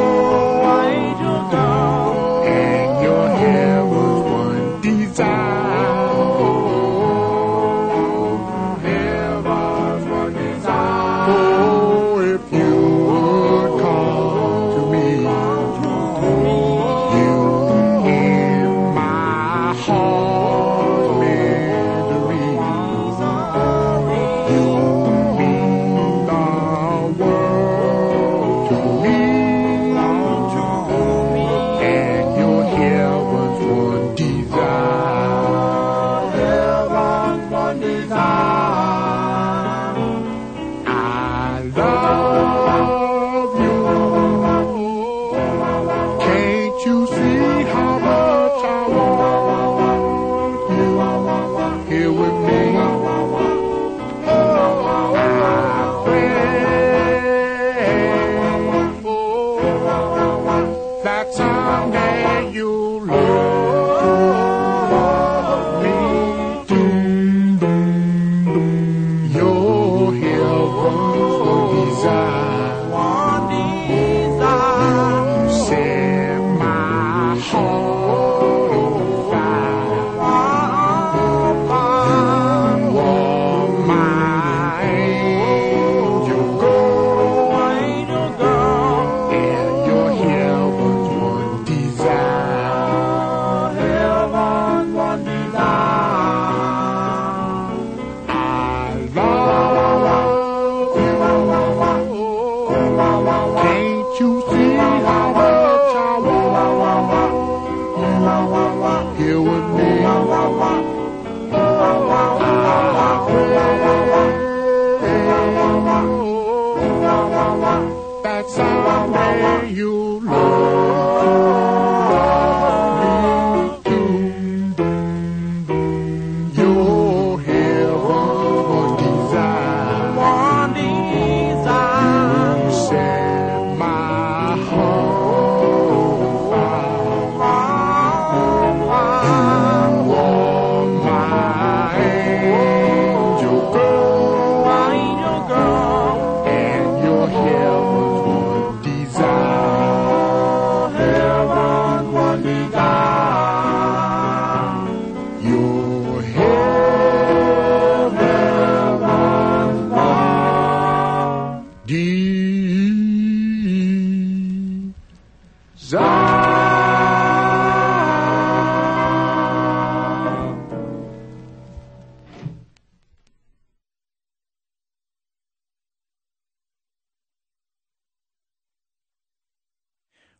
L: girl, and your heaven's one desire. Heaven's one desire. Oh, if you would come to me, you in my heart.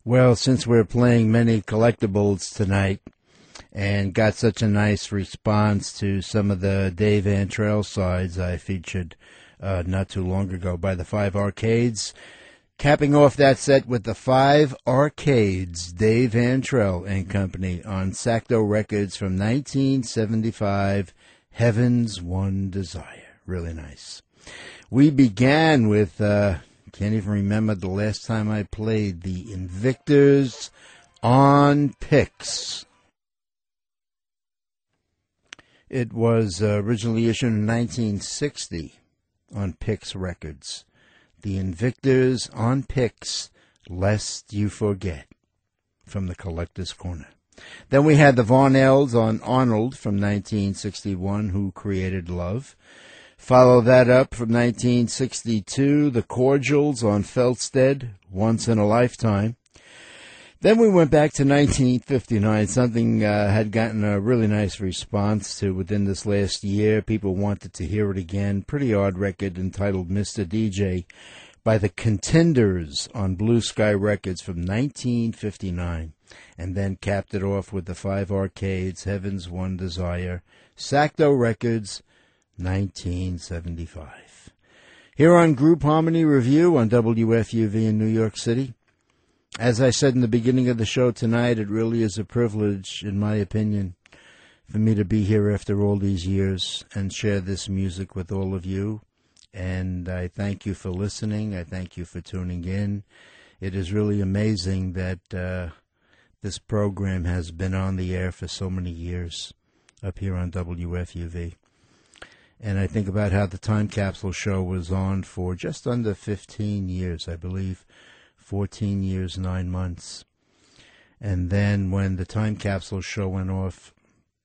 A: Well, since we're playing many collectibles tonight and got such a nice response to some of the Dave Antrell sides I featured uh, not too long ago by the Five Arcades, capping off that set with the Five Arcades, Dave Antrell and Company on Sacto Records from nineteen seventy-five, Heaven's One Desire. Really nice. We began with... Uh, Can't even remember the last time I played the Invictors on Pix. It was uh, originally issued in nineteen sixty on Pix Records. The Invictors on Pix, Lest You Forget, from the Collector's Corner. Then we had the Von Ells on Arnold from nineteen sixty-one, Who Created Love. Follow that up from nineteen sixty-two, The Cordials on Felstead, Once in a Lifetime. Then we went back to nineteen fifty-nine, something uh, had gotten a really nice response to within this last year. People wanted to hear it again. Pretty odd record entitled Mister D J by the Contenders on Blue Sky Records from nineteen fifty-nine. And then capped it off with the Five Arcades, Heaven's One Desire, Sacto Records, nineteen seventy-five. Here on Group Harmony Review on W F U V in New York City. As I said in the beginning of the show tonight, it really is a privilege, in my opinion, for me to be here after all these years and share this music with all of you. And I thank you for listening. I thank you for tuning in. It is really amazing that uh, this program has been on the air for so many years up here on W F U V. And I think about how the Time Capsule Show was on for just under fifteen years, I believe, fourteen years, nine months. And then when the Time Capsule Show went off,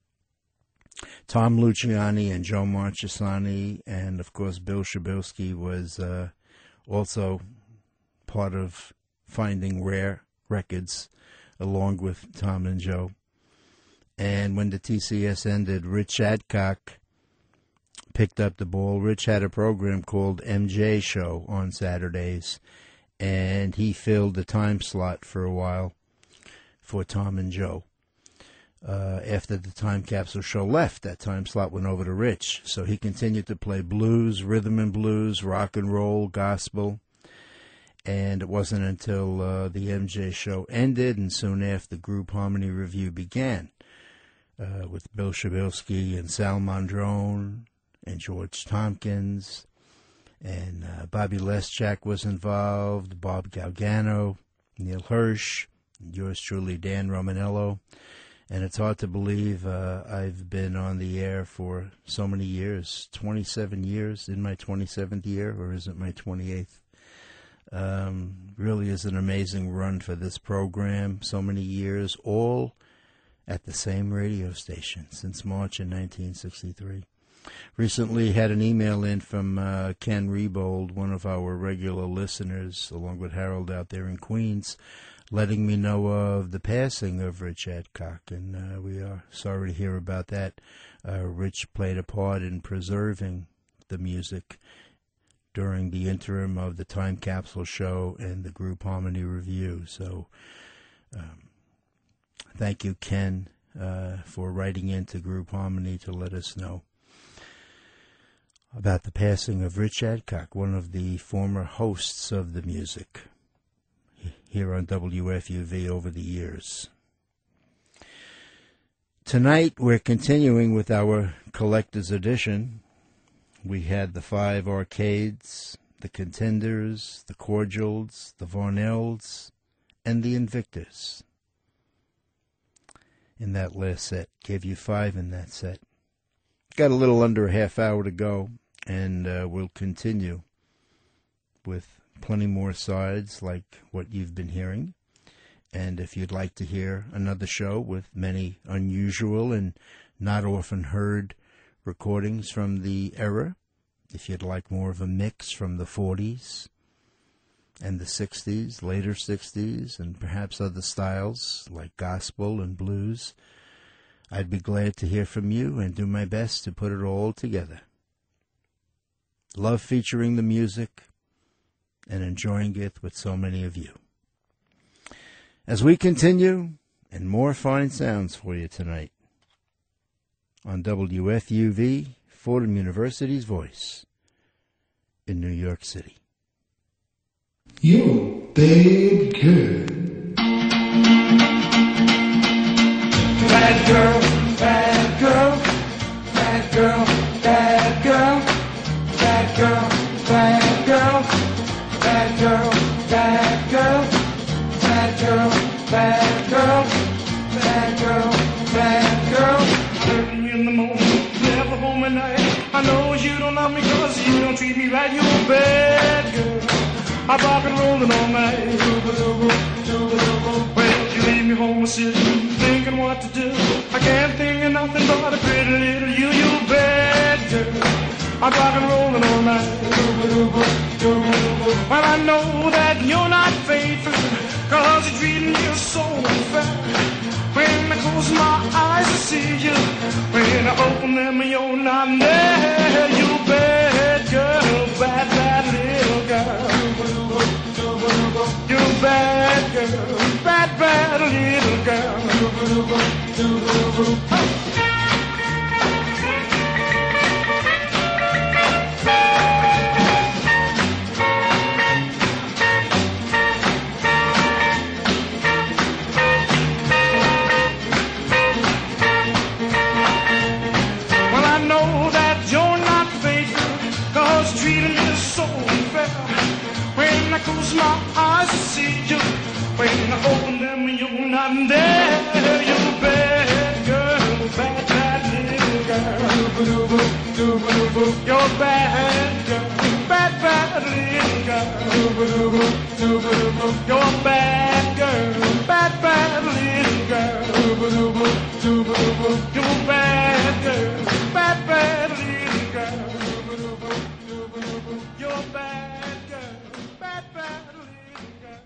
A: Tom Luciani and Joe Marchesani and, of course, Bill Shabilsky was uh, also part of Finding Rare Records, along with Tom and Joe. And when the T C S ended, Rich Adcock picked up the ball. Rich had a program called M J Show on Saturdays, and he filled the time slot for a while for Tom and Joe. Uh, after the Time Capsule Show left, that time slot went over to Rich, so he continued to play blues, rhythm and blues, rock and roll, gospel, and it wasn't until uh, the M J Show ended and soon after the Group Harmony Review began uh, with Bill Shabilsky and Sal Mondrone and George Tompkins, and uh, Bobby Leschak was involved, Bob Galgano, Neil Hirsch, yours truly, Dan Romanello. And it's hard to believe uh, I've been on the air for so many years, twenty-seven years, in my twenty-seventh year, or is it my twenty-eighth? Um, really is an amazing run for this program, so many years, all at the same radio station since March in nineteen sixty-three. Recently had an email in from uh, Ken Rebold, one of our regular listeners, along with Harold out there in Queens, letting me know of the passing of Rich Adcock, and uh, we are sorry to hear about that. Uh, Rich played a part in preserving the music during the interim of the Time Capsule Show and the Group Harmony Review. So um, thank you, Ken, uh, for writing into Group Harmony to let us know about the passing of Rich Adcock, one of the former hosts of the music here on W F U V over the years. Tonight we're continuing with our collector's edition. We had the Five Arcades, the Contenders, the Cordials, the Von Ells, and the Invictors in that last set. Gave you five in that set. Got a little under a half hour to go, and uh, we'll continue with plenty more sides like what you've been hearing. And if you'd like to hear another show with many unusual and not often heard recordings from the era, if you'd like more of a mix from the forties and the sixties, later sixties, and perhaps other styles like gospel and blues, I'd be glad to hear from you and do my best to put it all together. Love featuring the music and enjoying it with so many of you. As we continue, and more fine sounds for you tonight on W F U V, Fordham University's voice in New York City.
L: You big girl.
K: Bad girl, bad girl, bad girl, bad girl, bad girl, bad girl, bad girl, bad girl, bad girl, bad girl, bad girl, bad girl. Hurting me in the morning, never home at night. I know you don't love me cause you don't treat me right. You're a bad girl. I'm rock and rolling all night. Well, you leave me home sitting, thinking what to do. I can't think of nothing but a pretty little you, you bad girl. I'm rock and rolling all night. Well, I know that you're not faithful, cause you're treating me so unfair. When I close my eyes to see you, when I open them, you're not there. You bad girl, bad, bad little girl. You bad girl, bad, bad little girl. Well, I know that you're not faithful, cause treating me so unfair. When I close my eyes to see you, when I open them, you're not there. You bad girl, bad, bad little girl. You're bad girl, bad, bad little girl. You're bad girl, bad, bad little girl. You're bad girl, bad, bad little girl. You're bad girl, bad, bad little girl.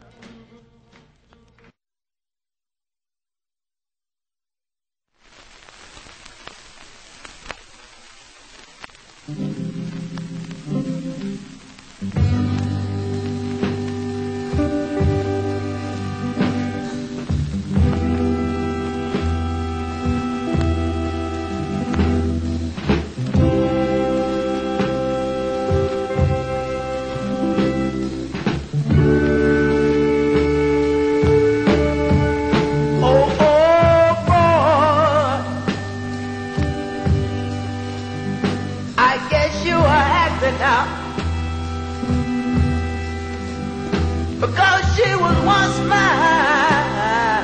H: Because she was once mine,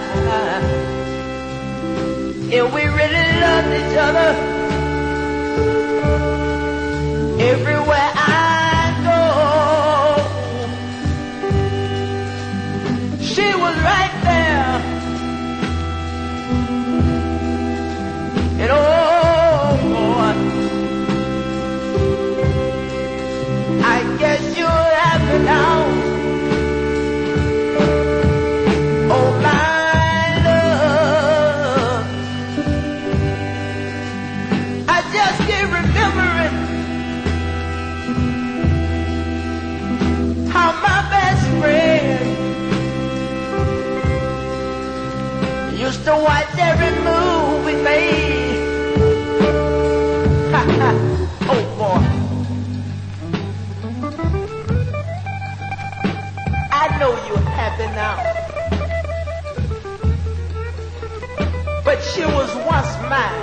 H: and we really loved each other. Everywhere I go, she was right there. And oh, I guess you're happy now. Oh, my love, I just keep remembering how my best friend used to watch every move we made. Oh, boy. I know you're happy now, but she was once mine,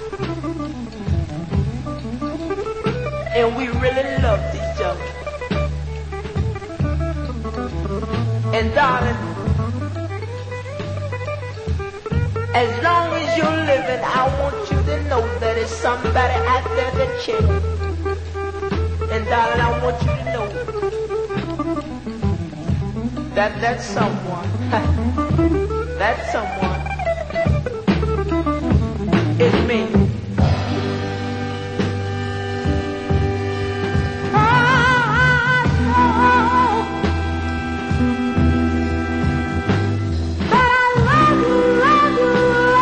H: and we really loved each other. And darling, as long as you're living, I want you to know that there's somebody out there that cares. And darling, I want you to know that that someone, that someone is me. I know that I love you, love you,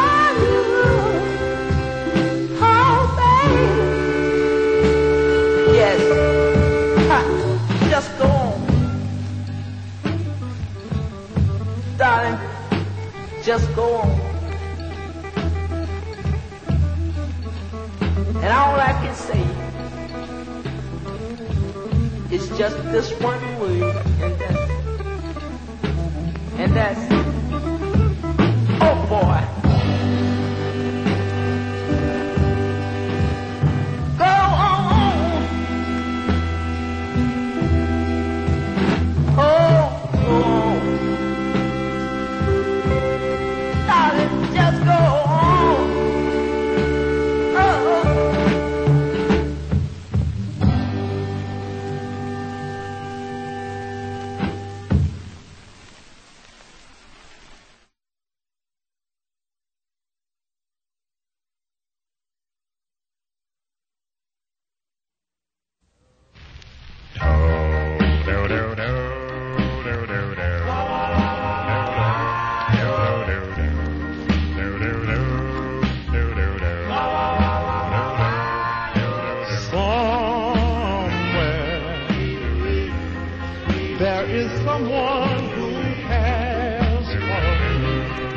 H: love you. Oh, baby. Yes. Ha. Just go on. Darling, go on. And all I can say is just this one word, and that's, and that's, oh boy. Go on. Oh, go on. Darling, just go on. Oh.
M: There is someone who cares for me,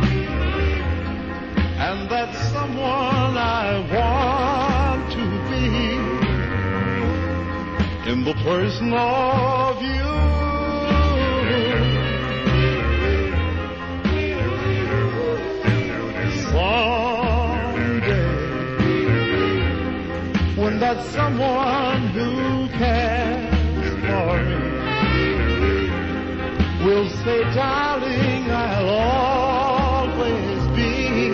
M: and that someone I want to be in the person of you. Someday, when that someone who cares for me will say, darling, I'll always be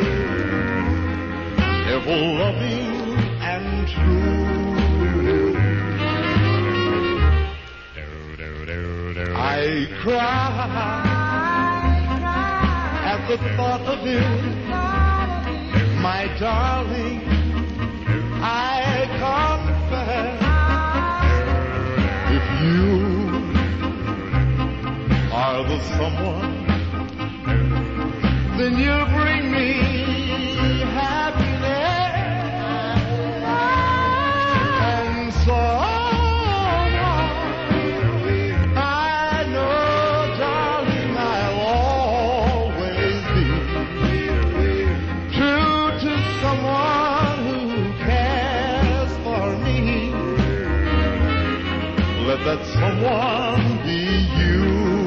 M: ever loving and true. I cry at the thought of it, my darling, I confess, if you are the someone, then you bring me happiness, and so I know, darling, I'll always be true to someone who cares for me. Let that someone be you.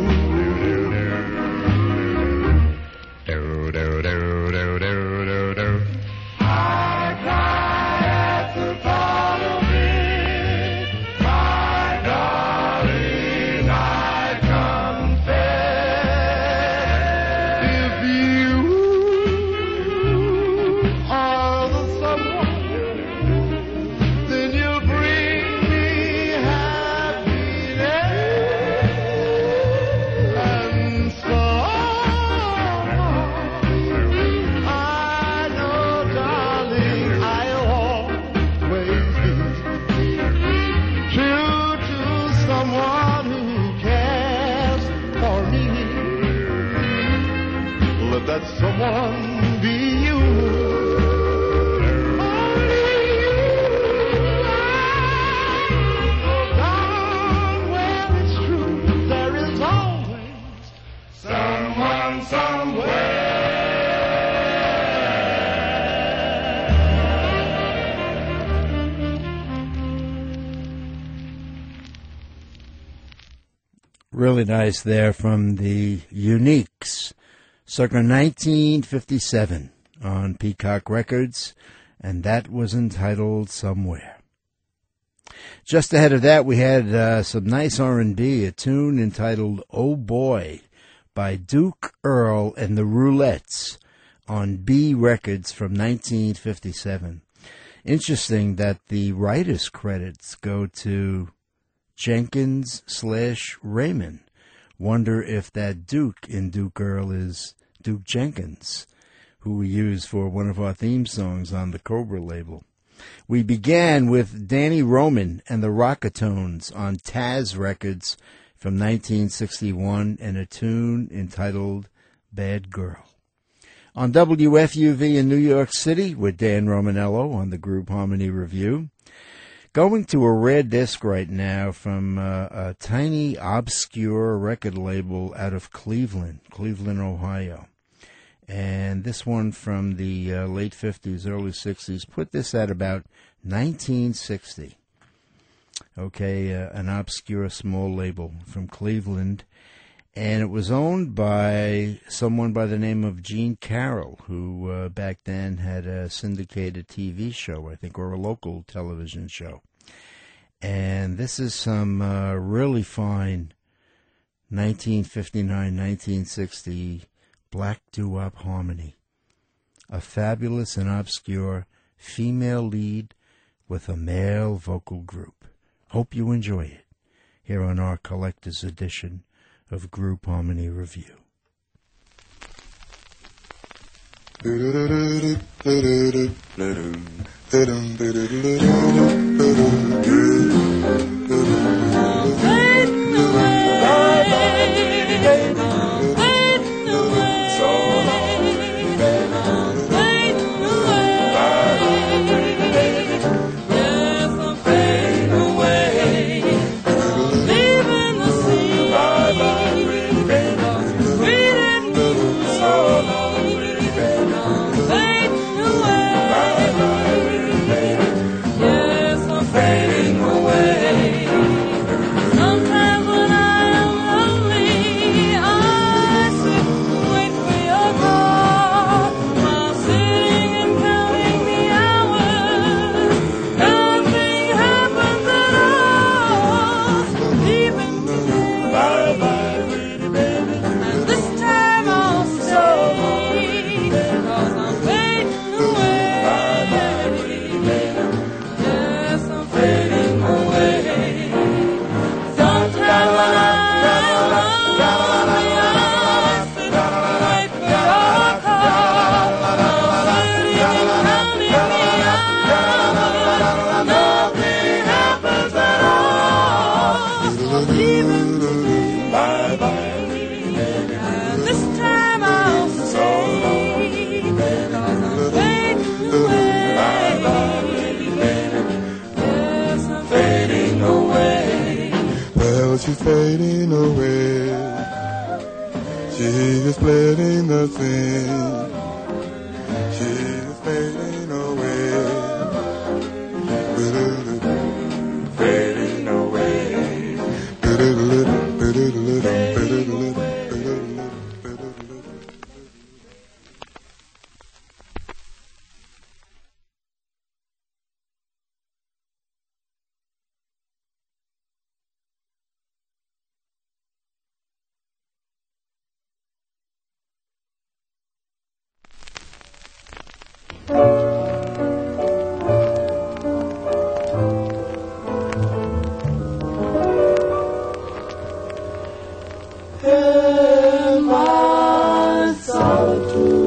M: Let someone be you. Only you. Oh, darling, well, it's true. There is always someone somewhere.
A: Really nice there from the Uniques. Circa nineteen fifty-seven on Peacock Records, and that was entitled Somewhere. Just ahead of that, we had uh, some nice R and B, a tune entitled Oh Boy by Duke Earl and the Roulettes on B Records from nineteen fifty-seven. Interesting that the writer's credits go to Jenkins slash Raymond. Wonder if that Duke in Duke Earl is Duke Jenkins, who we use for one of our theme songs on the Cobra label. We began with Danny Roman and the Rockatones on Taz Records from nineteen sixty-one and a tune entitled Bad Girl. On W F U V in New York City with Dan Romanello on the Group Harmony Review. Going to a rare disc right now from uh, a tiny, obscure record label out of Cleveland, Cleveland, Ohio. And this one from the uh, late fifties, early sixties, put this at about nineteen sixty. Okay, uh, an obscure small label from Cleveland. And it was owned by someone by the name of Gene Carroll, who uh, back then had a syndicated T V show, I think, or a local television show. And this is some uh, really fine nineteen fifty-nine nineteen sixty black doo-wop harmony. A fabulous and obscure female lead with a male vocal group. Hope you enjoy it here on our collector's edition of Group Harmony Review.
L: She's fading away. She is splitting the scene. She is fading away. Fading away.
K: In my solitude,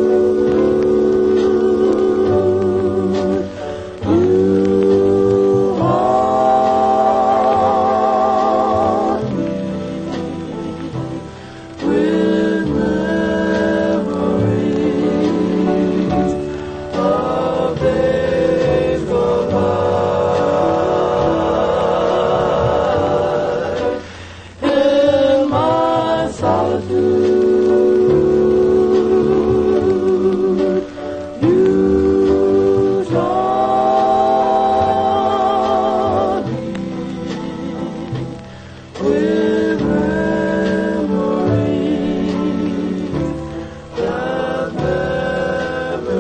K: you haunt me with memories of days gone by. In my solitude, you taught me with memories that never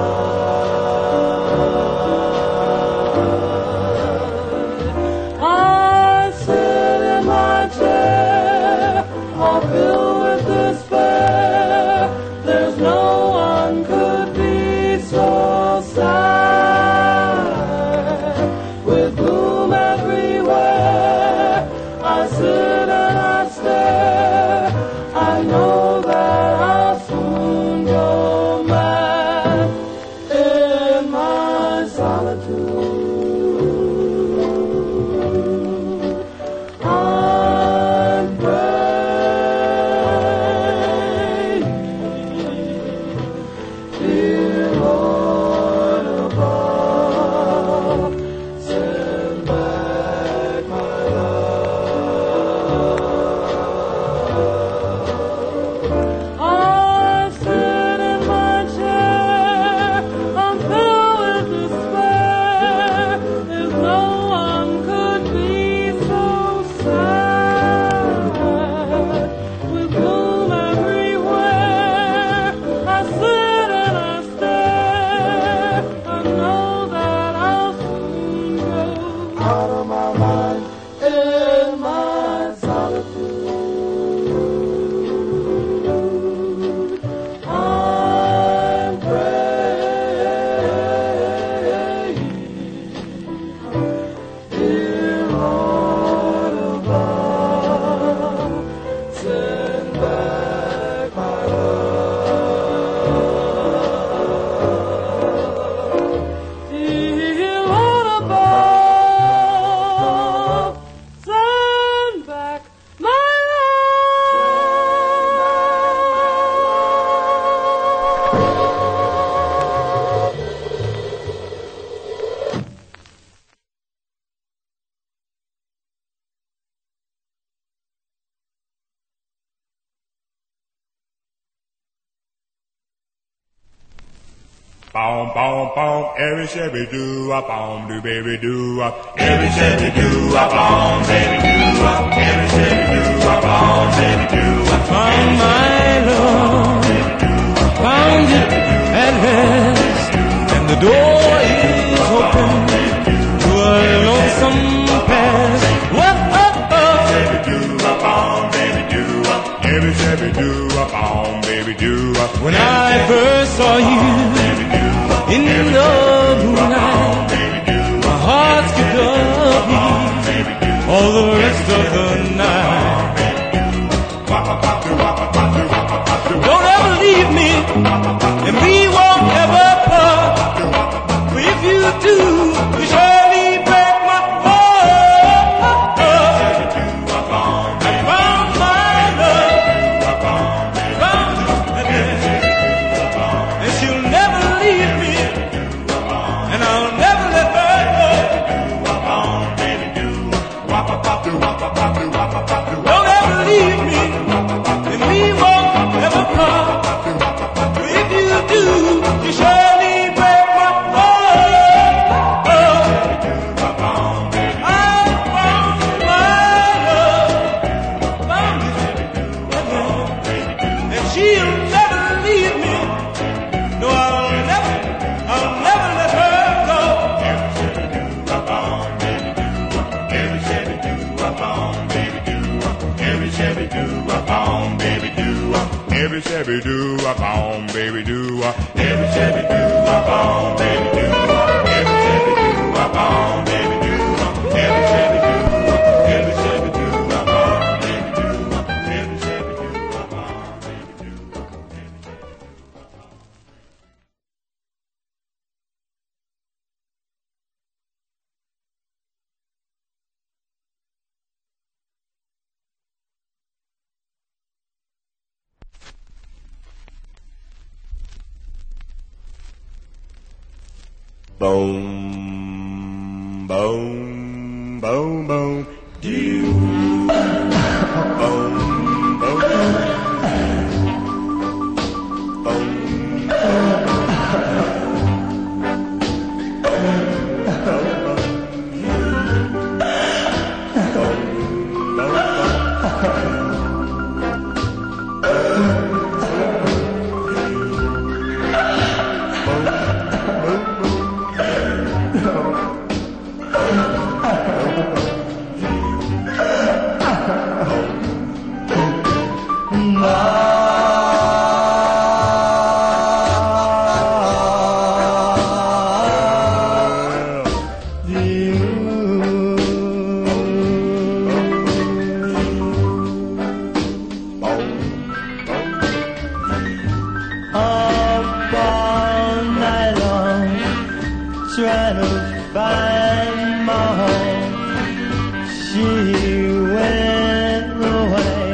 K: die. I sit in my chair, all filled with despair. There's no one could be so sad. With gloom everywhere, I sit and I stare. I know that I'll soon go mad in my solitude. I'm praying, dear Lord above, send back my love. I sit
M: Boom, boom, boom, every shabby do a boom, do baby do a every shabby do a boom, baby do a every shabby do a boom, baby do a found my love, found it at last, and the door is open to a lonesome past. Whoa, oh, oh, baby do a boom, baby do a every shabby do a boom, baby do a. When I first saw you in the moonlight, my heart skipped a beat all the rest of the night. Don't ever leave me, and we won't ever part. For if you do, you surely break my heart. I found my love, found it, and she'll never leave me. And I'll never let her go. Don't ever leave me, and we won't ever part. If you do, you surely break my heart. I found my love, found it, and she'll never leave me. No, I'll never, I'll never let her go. Every shabby do a bomb, baby do. Every shabby do a bomb, baby do. Every shabby do a bomb, baby do. Every shabby do a bomb, baby do. Every shabby do a bomb, baby do. Every shabby do, every shabby do a bomb, baby do. Every shabby do a bomb, baby do.
E: Boom, boom, boom, boom, do. Boom, boom, boom,
N: trying to find my home. She went away,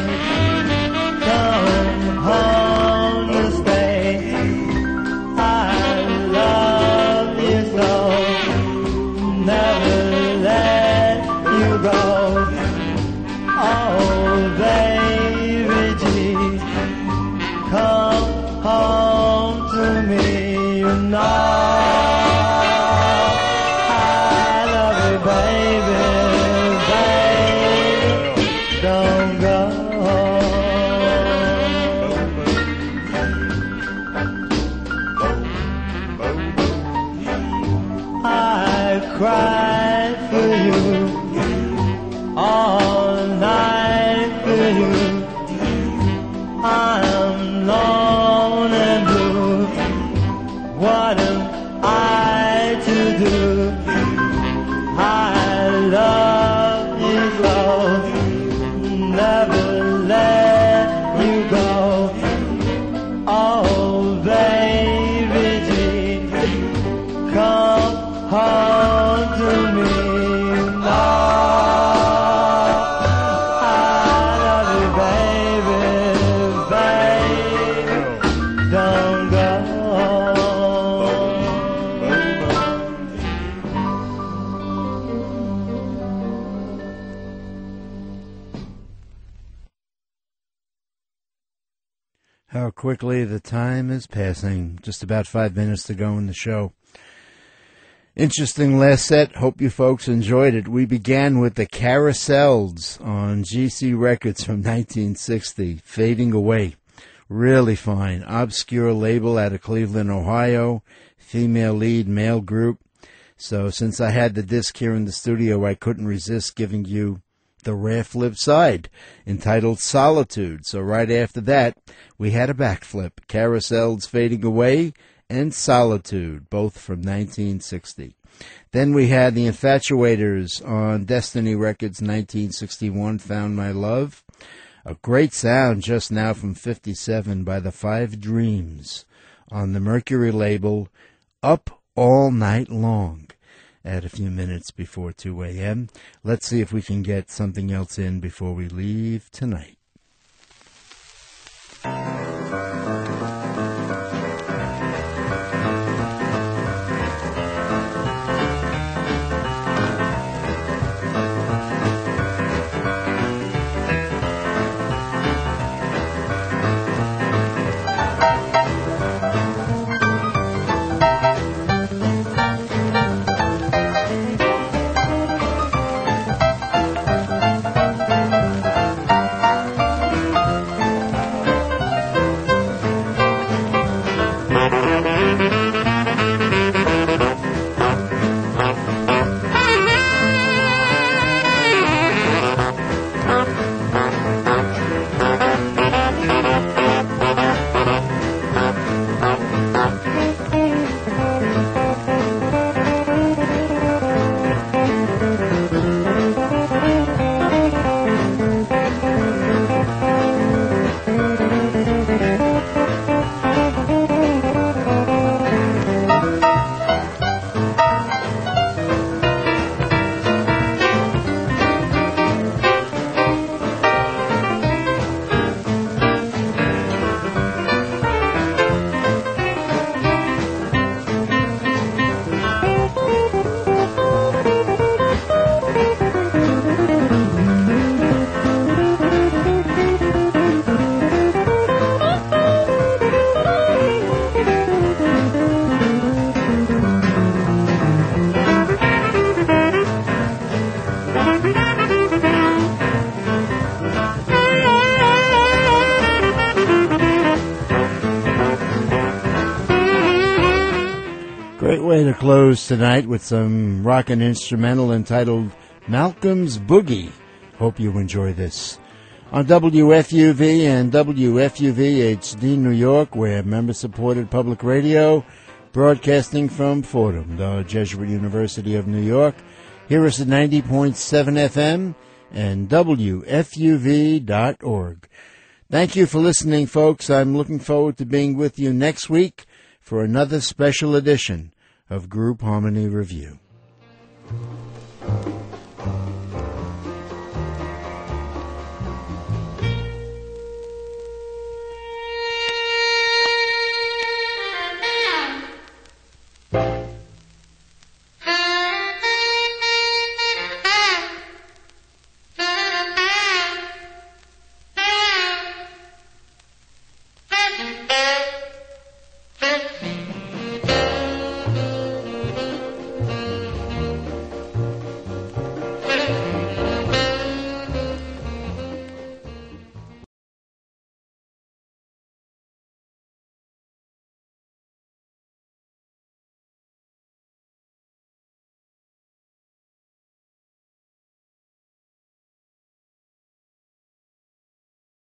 N: come home to stay. I love you so, never let you go. Oh, baby, gee, come home to me, you know. Cried for you, all night for you. I'm alone and blue. What am I to do? I love you so, never let you go. Oh, baby, gee, come home to me now. I love you, baby, baby, don't go.
A: How quickly the time is passing. Just about five minutes to go in the show. Interesting last set. Hope you folks enjoyed it. We began with the Carousels on G C Records from nineteen sixty, Fading Away. Really fine. Obscure label out of Cleveland, Ohio. Female lead, male group. So since I had the disc here in the studio, I couldn't resist giving you the rare flip side, entitled Solitude. So right after that, we had a backflip. Carousels, Fading Away, and Solitude, both from nineteen sixty. Then we had the Infatuators on Destiny Records, nineteen sixty-one, Found My Love. A great sound just now from fifty-seven by the Five Dreams on the Mercury label, Up All Night Long, at a few minutes before two a.m. Let's see if we can get something else in before we leave tonight. Close tonight with some rockin' instrumental entitled Malcolm's Boogie. Hope you enjoy this. On W F U V and W F U V H D New York, we're member-supported public radio, broadcasting from Fordham, the Jesuit University of New York. Here is the ninety point seven F M and W F U V dot org. Thank you for listening, folks. I'm looking forward to being with you next week for another special edition of Group Harmony Review.